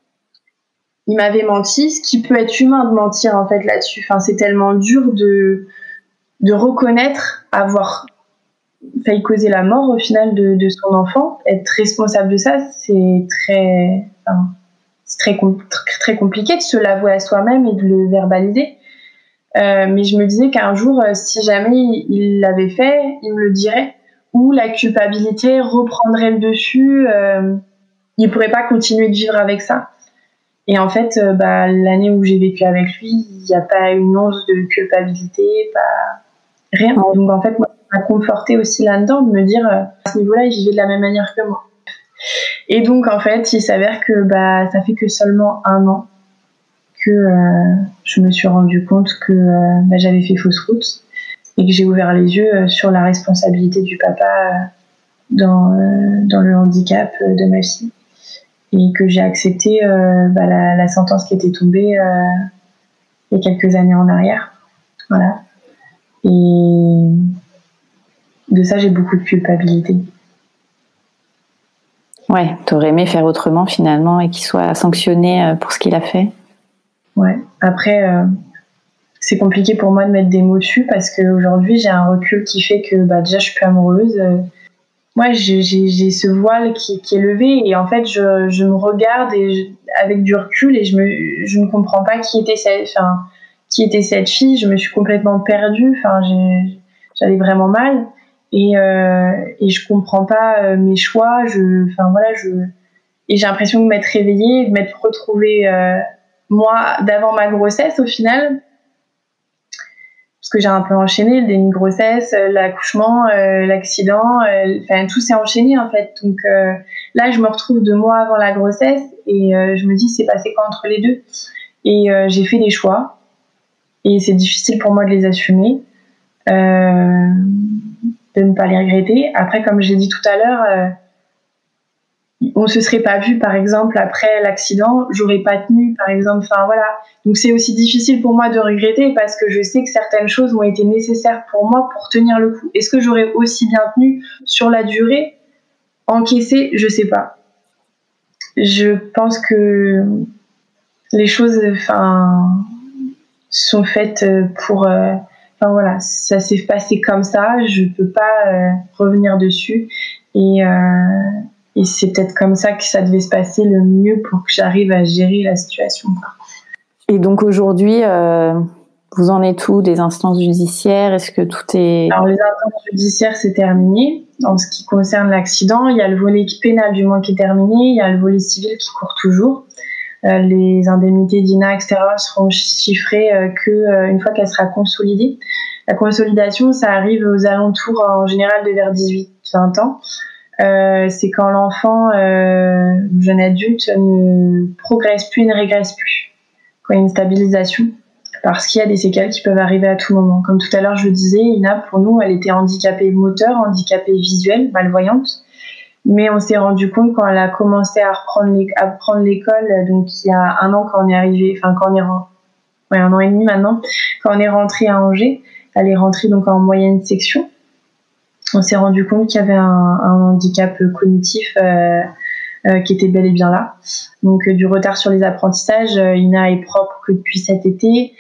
il m'avait menti, ce qui peut être humain de mentir en fait là-dessus. Enfin, c'est tellement dur de... de reconnaître avoir failli causer la mort au final de, de son enfant, être responsable de ça, c'est très, enfin, c'est très, très, très compliqué de se l'avouer à soi-même et de le verbaliser. Euh, mais je me disais qu'un jour, si jamais il l'avait fait, il me le dirait, ou la culpabilité reprendrait le dessus, euh, il pourrait pas continuer de vivre avec ça. Et en fait, euh, bah, l'année où j'ai vécu avec lui, il n'y a pas une once de culpabilité, pas rien. Donc en fait, moi, ça m'a conforté aussi là-dedans de me dire, euh, à ce niveau-là, il vivait de la même manière que moi. Et donc, en fait, il s'avère que bah, ça fait que seulement un an que euh, je me suis rendu compte que euh, bah, j'avais fait fausse route et que j'ai ouvert les yeux euh, sur la responsabilité du papa euh, dans, euh, dans le handicap euh, de ma fille. Et que j'ai accepté euh, bah, la, la sentence qui était tombée euh, il y a quelques années en arrière. Voilà. Et de ça, j'ai beaucoup de culpabilité. Ouais, t'aurais aimé faire autrement finalement et qu'il soit sanctionné pour ce qu'il a fait. Ouais. Après, euh, c'est compliqué pour moi de mettre des mots dessus parce qu'aujourd'hui, j'ai un recul qui fait que bah, déjà, je suis plus amoureuse. Euh, moi, j'ai, j'ai, j'ai ce voile qui, qui est levé et en fait, je, je me regarde et je, avec du recul et je, me, je ne comprends pas qui était cette, enfin, qui était cette fille. Je me suis complètement perdue. Enfin, j'ai, j'allais vraiment mal. Et, euh, et je comprends pas euh, mes choix. Je, enfin voilà, je et j'ai l'impression de m'être réveillée, de m'être retrouvée euh, moi d'avant ma grossesse au final, parce que j'ai un peu enchaîné le déni de grossesse, l'accouchement, euh, l'accident, euh, enfin tout s'est enchaîné en fait. Donc euh, là, je me retrouve deux mois avant la grossesse et euh, je me dis c'est passé quoi entre les deux. Et euh, j'ai fait des choix et c'est difficile pour moi de les assumer. Euh, de ne pas les regretter. Après, comme j'ai dit tout à l'heure, euh, on se serait pas vu, par exemple, après l'accident, j'aurais pas tenu, par exemple, enfin voilà. Donc c'est aussi difficile pour moi de regretter parce que je sais que certaines choses ont été nécessaires pour moi pour tenir le coup. Est-ce que j'aurais aussi bien tenu sur la durée, encaissé, je sais pas. Je pense que les choses, enfin, sont faites pour... Euh, Enfin voilà, ça s'est passé comme ça, je peux pas euh, revenir dessus et, euh, et c'est peut-être comme ça que ça devait se passer le mieux pour que j'arrive à gérer la situation. Et donc aujourd'hui, euh, vous en êtes où des instances judiciaires ? Est-ce que tout est... Alors les instances judiciaires, c'est terminé. En ce qui concerne l'accident, il y a le volet pénal du moins qui est terminé, il y a le volet civil qui court toujours. Euh, les indemnités d'I N A, et cetera seront chiffrées euh, que euh, une fois qu'elle sera consolidée. La consolidation, ça arrive aux alentours en général de vers dix-huit vingt ans. Euh, c'est quand l'enfant, euh, jeune adulte, ne progresse plus et ne régresse plus. Quand il y a une stabilisation, parce qu'il y a des séquelles qui peuvent arriver à tout moment. Comme tout à l'heure, je le disais, Ina, pour nous, elle était handicapée moteur, handicapée visuelle, malvoyante. Mais on s'est rendu compte quand elle a commencé à reprendre, les, à reprendre l'école, donc il y a un an quand on est arrivé, enfin quand on est rentré, ouais, un an et demi maintenant, quand on est rentré à Angers, elle est rentrée donc en moyenne section. On s'est rendu compte qu'il y avait un, un handicap cognitif euh, euh, qui était bel et bien là. Donc euh, du retard sur les apprentissages. Euh, Ina est propre que depuis cet été.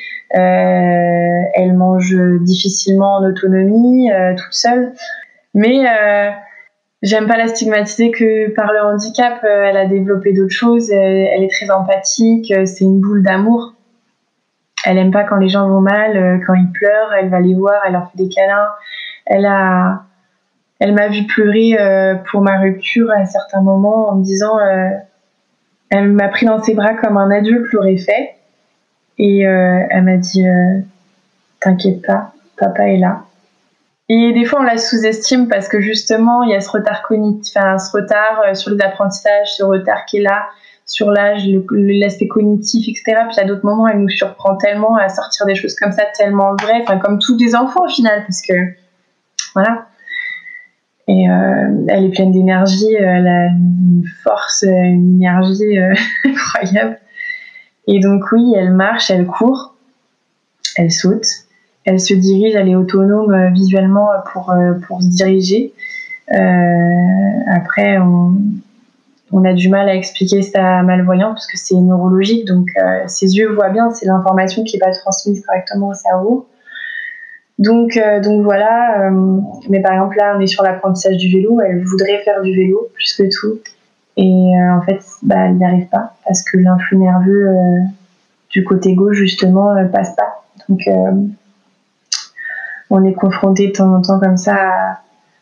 Euh, elle mange difficilement en autonomie, euh, toute seule. Mais euh, j'aime pas la stigmatiser que par le handicap. Euh, elle a développé d'autres choses. Elle, elle est très empathique. Euh, c'est une boule d'amour. Elle aime pas quand les gens vont mal, euh, quand ils pleurent. Elle va les voir, elle leur fait des câlins. Elle a, elle m'a vu pleurer euh, pour ma rupture à certains moments en me disant, euh, elle m'a pris dans ses bras comme un adulte l'aurait fait. Et euh, elle m'a dit, euh, t'inquiète pas, papa est là. Et des fois, on la sous-estime parce que justement, il y a ce retard cognitif, enfin, ce retard euh, sur les apprentissages, ce retard qui est là, sur l'âge, le, l'aspect cognitif, et cetera. Puis à d'autres moments, elle nous surprend tellement à sortir des choses comme ça, tellement vraies, enfin, comme tous des enfants au final, parce que, voilà. Et euh, elle est pleine d'énergie, elle a une force, une énergie euh, incroyable. Et donc oui, elle marche, elle court, elle saute. Elle se dirige, elle est autonome euh, visuellement pour, euh, pour se diriger. Euh, après, on, on a du mal à expliquer sa malvoyance parce que c'est neurologique, donc euh, ses yeux voient bien, c'est l'information qui n'est pas transmise correctement au cerveau. Donc, euh, donc voilà, euh, mais par exemple là, on est sur l'apprentissage du vélo, elle voudrait faire du vélo plus que tout. Et euh, en fait, bah, elle n'y arrive pas parce que l'influx nerveux euh, du côté gauche, justement, ne euh, passe pas. Donc, euh, on est confronté de temps en temps comme ça à,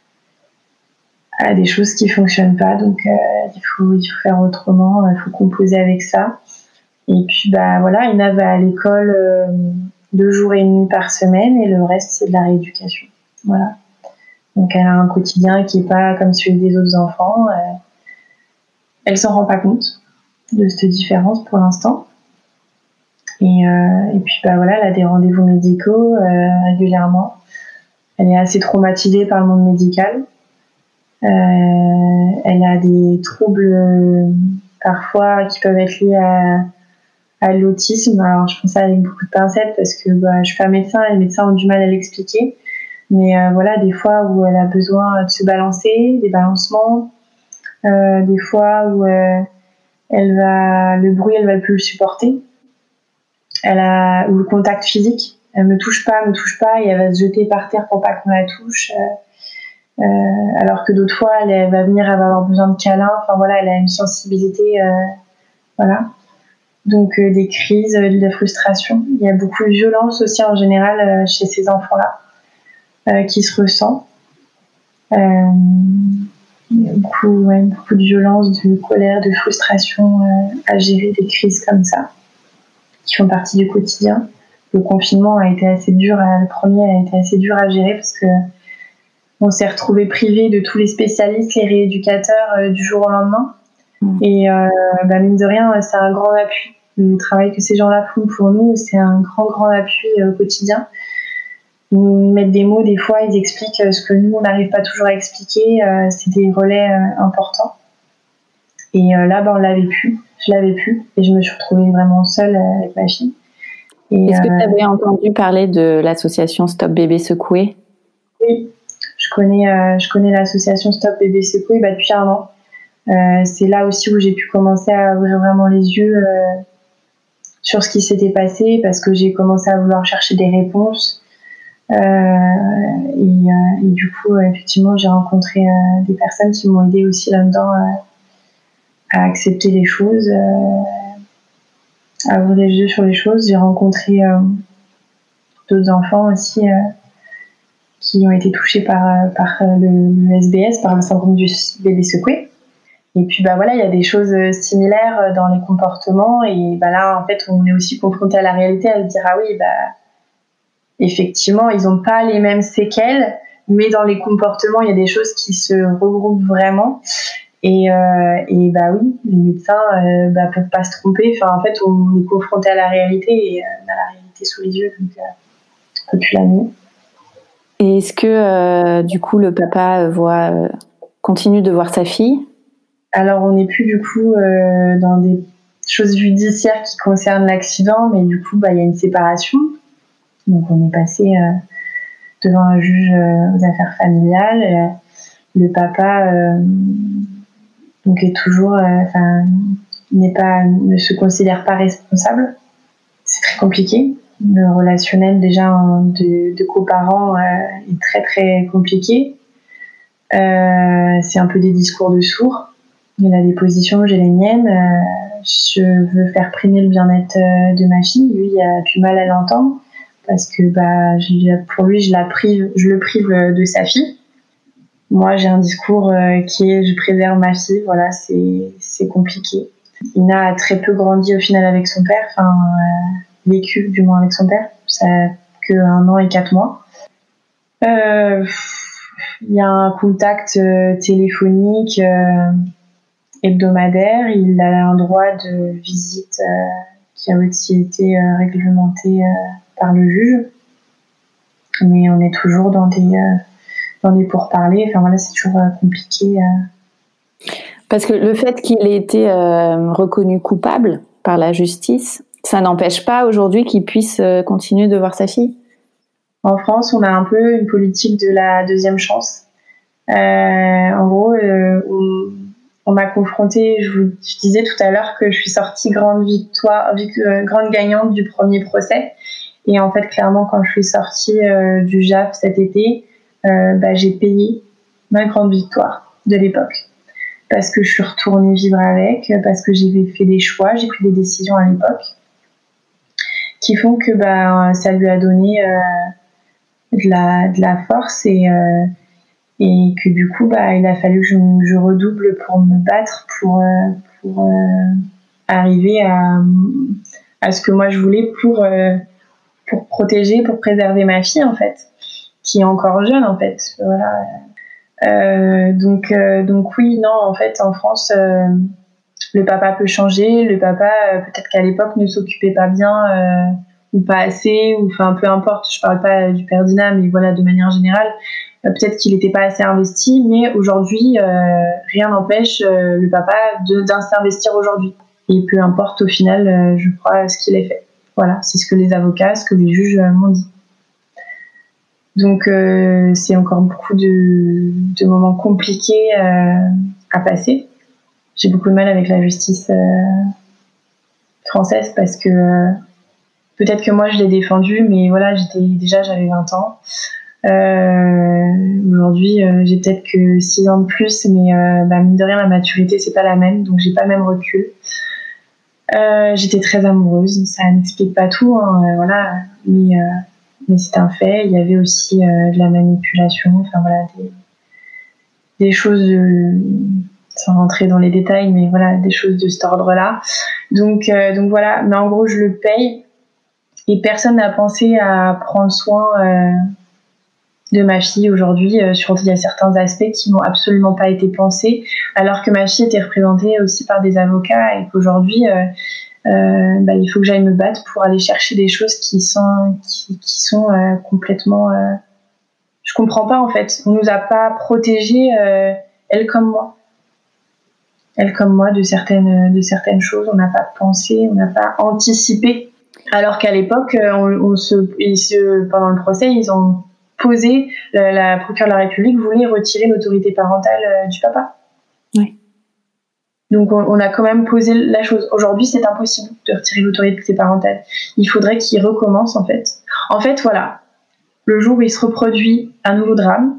à des choses qui fonctionnent pas, donc euh, il faut il faut faire autrement, il faut composer avec ça. Et puis bah voilà, Ina va à l'école euh, deux jours et demi par semaine et le reste c'est de la rééducation. Voilà. Donc elle a un quotidien qui est pas comme celui des autres enfants. Euh, elle s'en rend pas compte de cette différence pour l'instant. Et, euh, et puis bah voilà, elle a des rendez-vous médicaux euh, régulièrement. Elle est assez traumatisée par le monde médical. Euh, elle a des troubles euh, parfois qui peuvent être liés à, à l'autisme. Alors je prends ça avec beaucoup de pincettes parce que bah, je suis pas médecin et les médecins ont du mal à l'expliquer. Mais euh, voilà, des fois où elle a besoin de se balancer, des balancements, euh, des fois où euh, elle va, le bruit, elle va plus le supporter. Elle a, ou le contact physique, elle me touche pas, me touche pas, et elle va se jeter par terre pour pas qu'on la touche. Euh, euh, alors que d'autres fois, elle, elle va venir, elle va avoir besoin de câlins. Enfin voilà, elle a une sensibilité, euh, voilà. Donc euh, des crises, de frustration. Il y a beaucoup de violence aussi en général euh, chez ces enfants-là, euh, qui se ressent. Euh, il y a beaucoup, ouais, beaucoup de violence, de colère, de frustration euh, à gérer des crises comme ça, qui font partie du quotidien. Le confinement a été assez dur, à, le premier a été assez dur à gérer parce que on s'est retrouvé privé de tous les spécialistes, les rééducateurs euh, du jour au lendemain. Mmh. Et euh, bah, mine de rien, c'est un grand appui. Le travail que ces gens-là font pour nous, c'est un grand, grand appui euh, au quotidien. Ils nous mettent des mots, des fois, ils expliquent euh, ce que nous, on n'arrive pas toujours à expliquer. Euh, c'est des relais euh, importants. Et euh, là, bah, on l'avait plus. Je l'avais plus et je me suis retrouvée vraiment seule avec ma fille. Et, Est-ce que euh, tu avais entendu parler de l'association Stop Bébé Secoué ? Oui, je connais, euh, je connais l'association Stop Bébé Secoué bah, depuis un an. Euh, c'est là aussi où j'ai pu commencer à ouvrir vraiment les yeux euh, sur ce qui s'était passé parce que j'ai commencé à vouloir chercher des réponses. Euh, et, euh, et du coup, euh, effectivement, j'ai rencontré euh, des personnes qui m'ont aidé aussi là-dedans euh, à accepter les choses. Euh, à ouvrir les yeux sur les choses. J'ai rencontré euh, d'autres enfants aussi euh, qui ont été touchés par, par le, le S B S, par le syndrome du bébé secoué. Et puis bah voilà, il y a des choses similaires dans les comportements et bah là en fait on est aussi confronté à la réalité, à se dire ah oui bah effectivement ils n'ont pas les mêmes séquelles, mais dans les comportements il y a des choses qui se regroupent vraiment. Et, euh, et bah oui, les médecins euh, bah, peuvent pas se tromper. Enfin, en fait, on est confronté à la réalité et euh, on a la réalité sous les yeux, donc euh, on peut plus la nier. Et est-ce que euh, du coup le papa voit, euh, continue de voir sa fille ? Alors, on n'est plus du coup euh, dans des choses judiciaires qui concernent l'accident, mais du coup, bah il y a une séparation. Donc, on est passé euh, devant un juge euh, aux affaires familiales. Euh, le papa. Euh, Donc est toujours, enfin, euh, n'est pas, ne se considère pas responsable. C'est très compliqué. Le relationnel déjà de, de coparents euh, est très très compliqué. Euh, c'est un peu des discours de sourds. Il a des positions, j'ai les miennes. Euh, je veux faire primer le bien-être de ma fille. Lui, il a du mal à l'entendre parce que bah, je, pour lui, je la prive, je le prive de sa fille. Moi, j'ai un discours euh, qui est « je préserve ma fille », voilà, c'est, c'est compliqué. Ina a très peu grandi au final avec son père, enfin, euh, vécu du moins avec son père, ça a que un an et quatre mois. Euh, il y a un contact euh, téléphonique euh, hebdomadaire, il a un droit de visite euh, qui a aussi été euh, réglementé euh, par le juge, mais on est toujours dans des... Euh, dans des pourparlers, enfin voilà, c'est toujours euh, compliqué. Euh. Parce que le fait qu'il ait été euh, reconnu coupable par la justice, ça n'empêche pas aujourd'hui qu'il puisse euh, continuer de voir sa fille ? En France, on a un peu une politique de la deuxième chance. Euh, en gros, euh, on, on m'a confrontée, je vous je disais tout à l'heure que je suis sortie grande victoire, euh, grande gagnante du premier procès. Et en fait, clairement, quand je suis sortie euh, du J A F cet été, Euh, bah, j'ai payé ma grande victoire de l'époque parce que je suis retournée vivre avec, parce que j'ai fait des choix, j'ai pris des décisions à l'époque qui font que bah, ça lui a donné euh, de, la, de la force et, euh, et que du coup bah, il a fallu que je, je redouble pour me battre pour, euh, pour euh, arriver à, à ce que moi je voulais pour, euh, pour protéger, pour préserver ma fille en fait, qui est encore jeune en fait, voilà. Euh, donc, euh, donc oui, non, en fait, en France, euh, le papa peut changer, le papa euh, peut-être qu'à l'époque ne s'occupait pas bien euh, ou pas assez, ou enfin peu importe, je parle pas du père d'Ina, mais voilà, de manière générale, euh, peut-être qu'il n'était pas assez investi, mais aujourd'hui, euh, rien n'empêche euh, le papa de, d'un s'investir aujourd'hui. Et peu importe au final, euh, je crois, ce qu'il ait fait. Voilà, c'est ce que les avocats, ce que les juges euh, m'ont dit. Donc euh, c'est encore beaucoup de, de moments compliqués euh, à passer. J'ai beaucoup de mal avec la justice euh, française parce que euh, peut-être que moi je l'ai défendue, mais voilà, j'étais déjà j'avais vingt ans. Euh, aujourd'hui, euh, j'ai peut-être que six ans de plus, mais euh, bah, mine de rien, la maturité c'est pas la même, donc j'ai pas le même recul. Euh, j'étais très amoureuse, ça n'explique pas tout, hein, euh, voilà, mais euh, mais c'est un fait. Il y avait aussi euh, de la manipulation, enfin voilà, des, des choses. De, sans rentrer dans les détails, mais voilà, des choses de cet ordre-là. Donc, euh, donc voilà, mais en gros, je le paye et personne n'a pensé à prendre soin euh, de ma fille aujourd'hui. Euh, sur, il y a certains aspects qui n'ont absolument pas été pensés, alors que ma fille était représentée aussi par des avocats et qu'aujourd'hui, euh, euh, bah, il faut que j'aille me battre pour aller chercher des choses qui sont, qui, qui sont euh, complètement... Euh... Je comprends pas, en fait. On nous a pas protégés, euh, elle comme moi. Elle comme moi, de certaines, de certaines choses, on n'a pas pensé, on n'a pas anticipé. Alors qu'à l'époque, on, on se, ils se, pendant le procès, ils ont posé, la, la procureure de la République voulait retirer l'autorité parentale euh, du papa. Oui. Donc on, on a quand même posé la chose. Aujourd'hui, c'est impossible de retirer l'autorité parentale. Il faudrait qu'il recommence, en fait. En fait, voilà, le jour où il se reproduit un nouveau drame,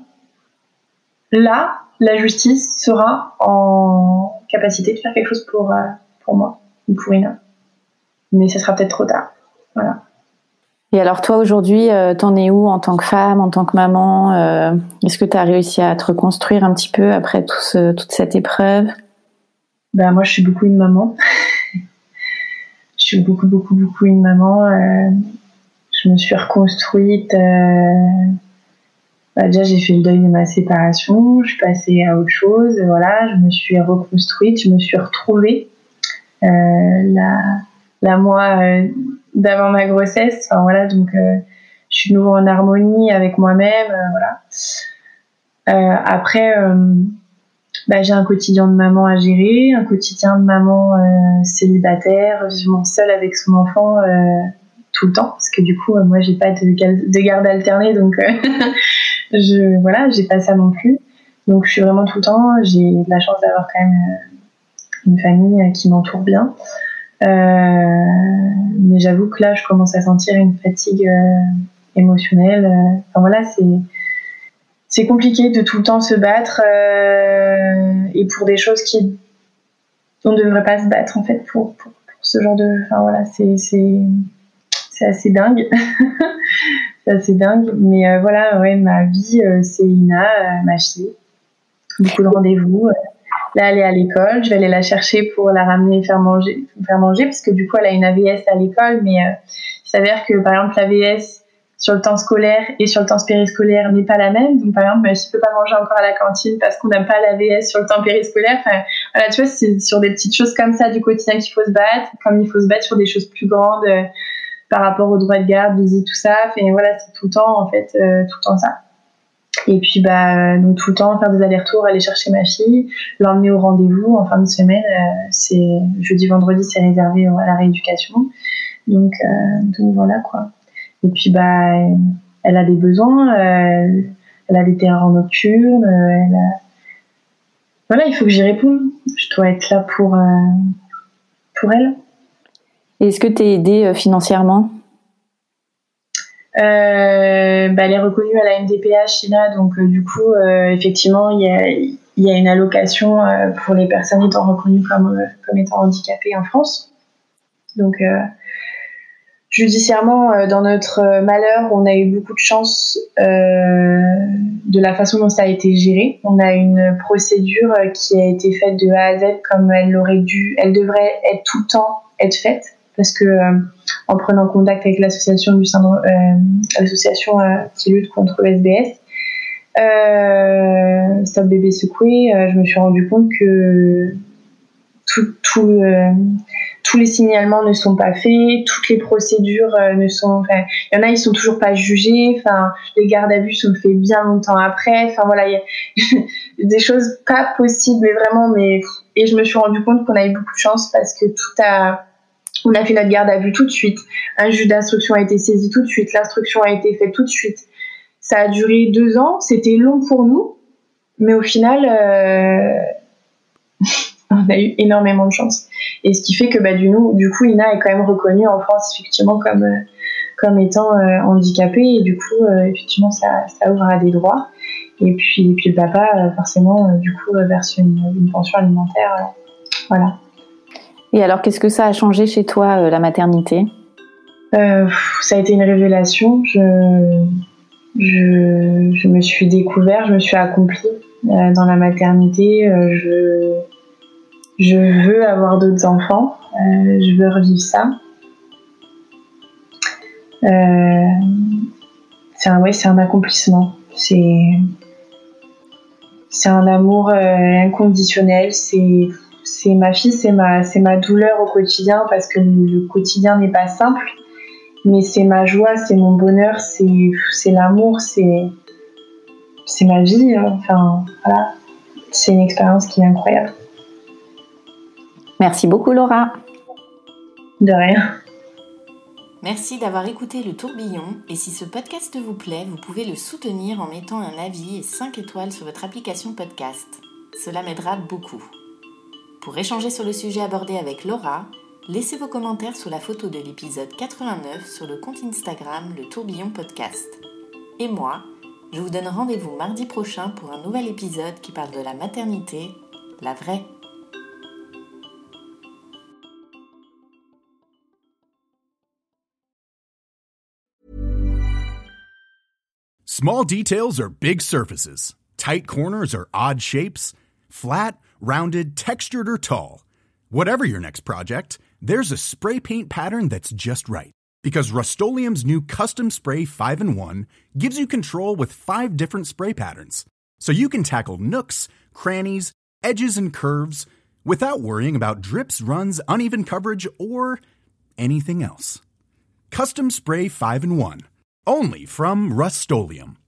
là, la justice sera en capacité de faire quelque chose pour, euh, pour moi ou pour Ina. Mais ça sera peut-être trop tard. Voilà. Et alors toi, aujourd'hui, euh, t'en es où en tant que femme, en tant que maman euh, est-ce que tu as réussi à te reconstruire un petit peu après tout ce, toute cette épreuve? Ben, moi, je suis beaucoup une maman. Je suis beaucoup, beaucoup, beaucoup une maman. Euh, je me suis reconstruite... Euh, Bah déjà, j'ai fait le deuil de ma séparation, je suis passée à autre chose, voilà, je me suis reconstruite, je me suis retrouvée euh, la, la moi euh, d'avant ma grossesse, enfin voilà, donc euh, je suis de nouveau en harmonie avec moi-même, euh, voilà. Euh, après, euh, bah, j'ai un quotidien de maman à gérer, un quotidien de maman euh, célibataire, vivement seule avec son enfant euh, tout le temps, parce que du coup, euh, moi, j'ai pas de, de garde alternée, donc... Euh, Je, voilà, j'ai pas ça non plus. Donc, je suis vraiment tout le temps. J'ai de la chance d'avoir quand même une famille qui m'entoure bien. Euh, mais j'avoue que là, je commence à sentir une fatigue euh, émotionnelle. Enfin, voilà, c'est, c'est compliqué de tout le temps se battre euh, et pour des choses qui, on ne devrait pas se battre, en fait, pour, pour, pour ce genre de... Enfin, voilà, c'est, c'est, c'est assez dingue. C'est assez dingue, mais euh, voilà, ouais, ma vie, euh, c'est Ina, euh, ma fille. Beaucoup de rendez-vous. Là, elle est à l'école, je vais aller la chercher pour la ramener et faire manger, faire manger, parce que du coup, elle a une A V S à l'école, mais euh, il s'avère que, par exemple, l'A V S sur le temps scolaire et sur le temps périscolaire n'est pas la même. Donc, par exemple, ma fille ne peut pas manger encore à la cantine parce qu'on n'a pas l'A V S sur le temps périscolaire. Enfin, voilà, tu vois, c'est sur des petites choses comme ça du quotidien qu'il faut se battre, comme il faut se battre sur des choses plus grandes, euh, par rapport aux droits de garde, visite, tout ça. Enfin, voilà, c'est tout le temps, en fait, euh, tout le temps ça. Et puis, bah, donc, tout le temps, faire des allers-retours, aller chercher ma fille, l'emmener au rendez-vous en fin de semaine. Euh, c'est jeudi, vendredi, c'est réservé à la rééducation. Donc, euh, donc voilà, quoi. Et puis, bah, elle a des besoins, euh, elle a des terreurs nocturnes, euh, elle a... Voilà, il faut que j'y réponde. Je dois être là pour, euh, pour elle. Et est-ce que tu es aidée financièrement? euh, bah, Elle est reconnue à la M D P H, Ina, donc euh, du coup, euh, effectivement, il y a, il y a une allocation euh, pour les personnes étant reconnues comme, euh, comme étant handicapées en France. Donc, euh, judiciairement, euh, dans notre malheur, on a eu beaucoup de chance euh, de la façon dont ça a été géré. On a une procédure qui a été faite de A à Z comme elle aurait dû, elle devrait être tout le temps être faite. Parce que euh, en prenant contact avec l'association du syndrome, euh, l'association euh, qui lutte contre le S B S, euh, Stop Bébé Secoué, euh, je me suis rendu compte que tout, tout, euh, tous les signalements ne sont pas faits, toutes les procédures euh, ne sont... Enfin, il y en a, ils sont toujours pas jugés, enfin, les gardes à vue sont faits bien longtemps après, enfin voilà, il y a des choses pas possibles, mais vraiment, mais... Et je me suis rendu compte qu'on avait beaucoup de chance parce que tout a... On a fait notre garde à vue tout de suite, un juge d'instruction a été saisi tout de suite, l'instruction a été faite tout de suite. Ça a duré deux ans, c'était long pour nous, mais au final... Euh... on a eu énormément de chance. Et ce qui fait que bah, du, nous, du coup, Ina est quand même reconnue en France effectivement comme, euh, comme étant euh, handicapée. Et du coup, euh, effectivement, ça, ça ouvre à des droits. Et puis, puis le papa, euh, forcément, euh, du coup, euh, verse une, une pension alimentaire. Euh, voilà. Et alors, qu'est-ce que ça a changé chez toi, euh, la maternité ? euh, Ça a été une révélation. Je, je, je me suis découverte, je me suis accomplie euh, dans la maternité. Euh, je... Je veux avoir d'autres enfants, euh, je veux revivre ça. Euh, c'est un, ouais, c'est un accomplissement. C'est, c'est un amour euh, inconditionnel. C'est, c'est ma fille, c'est ma, c'est ma douleur au quotidien parce que le quotidien n'est pas simple. Mais c'est ma joie, c'est mon bonheur, c'est, c'est l'amour, c'est, c'est ma vie. Enfin, voilà, c'est une expérience qui est incroyable. Merci beaucoup Laura. De rien. Merci d'avoir écouté Le Tourbillon et si ce podcast vous plaît, vous pouvez le soutenir en mettant un avis et cinq étoiles sur votre application podcast. Cela m'aidera beaucoup. Pour échanger sur le sujet abordé avec Laura, laissez vos commentaires sous la photo de l'épisode quatre-vingt-neuf sur le compte Instagram Le Tourbillon Podcast. Et moi, je vous donne rendez-vous mardi prochain pour un nouvel épisode qui parle de la maternité, la vraie. Small details are big surfaces. Tight corners are odd shapes. Flat, rounded, textured, or tall. Whatever your next project, there's a spray paint pattern that's just right. Because Rust-Oleum's new Custom Spray five in one gives you control with five different spray patterns. So you can tackle nooks, crannies, edges, and curves without worrying about drips, runs, uneven coverage, or anything else. Custom Spray five in one. Only from Rust-Oleum.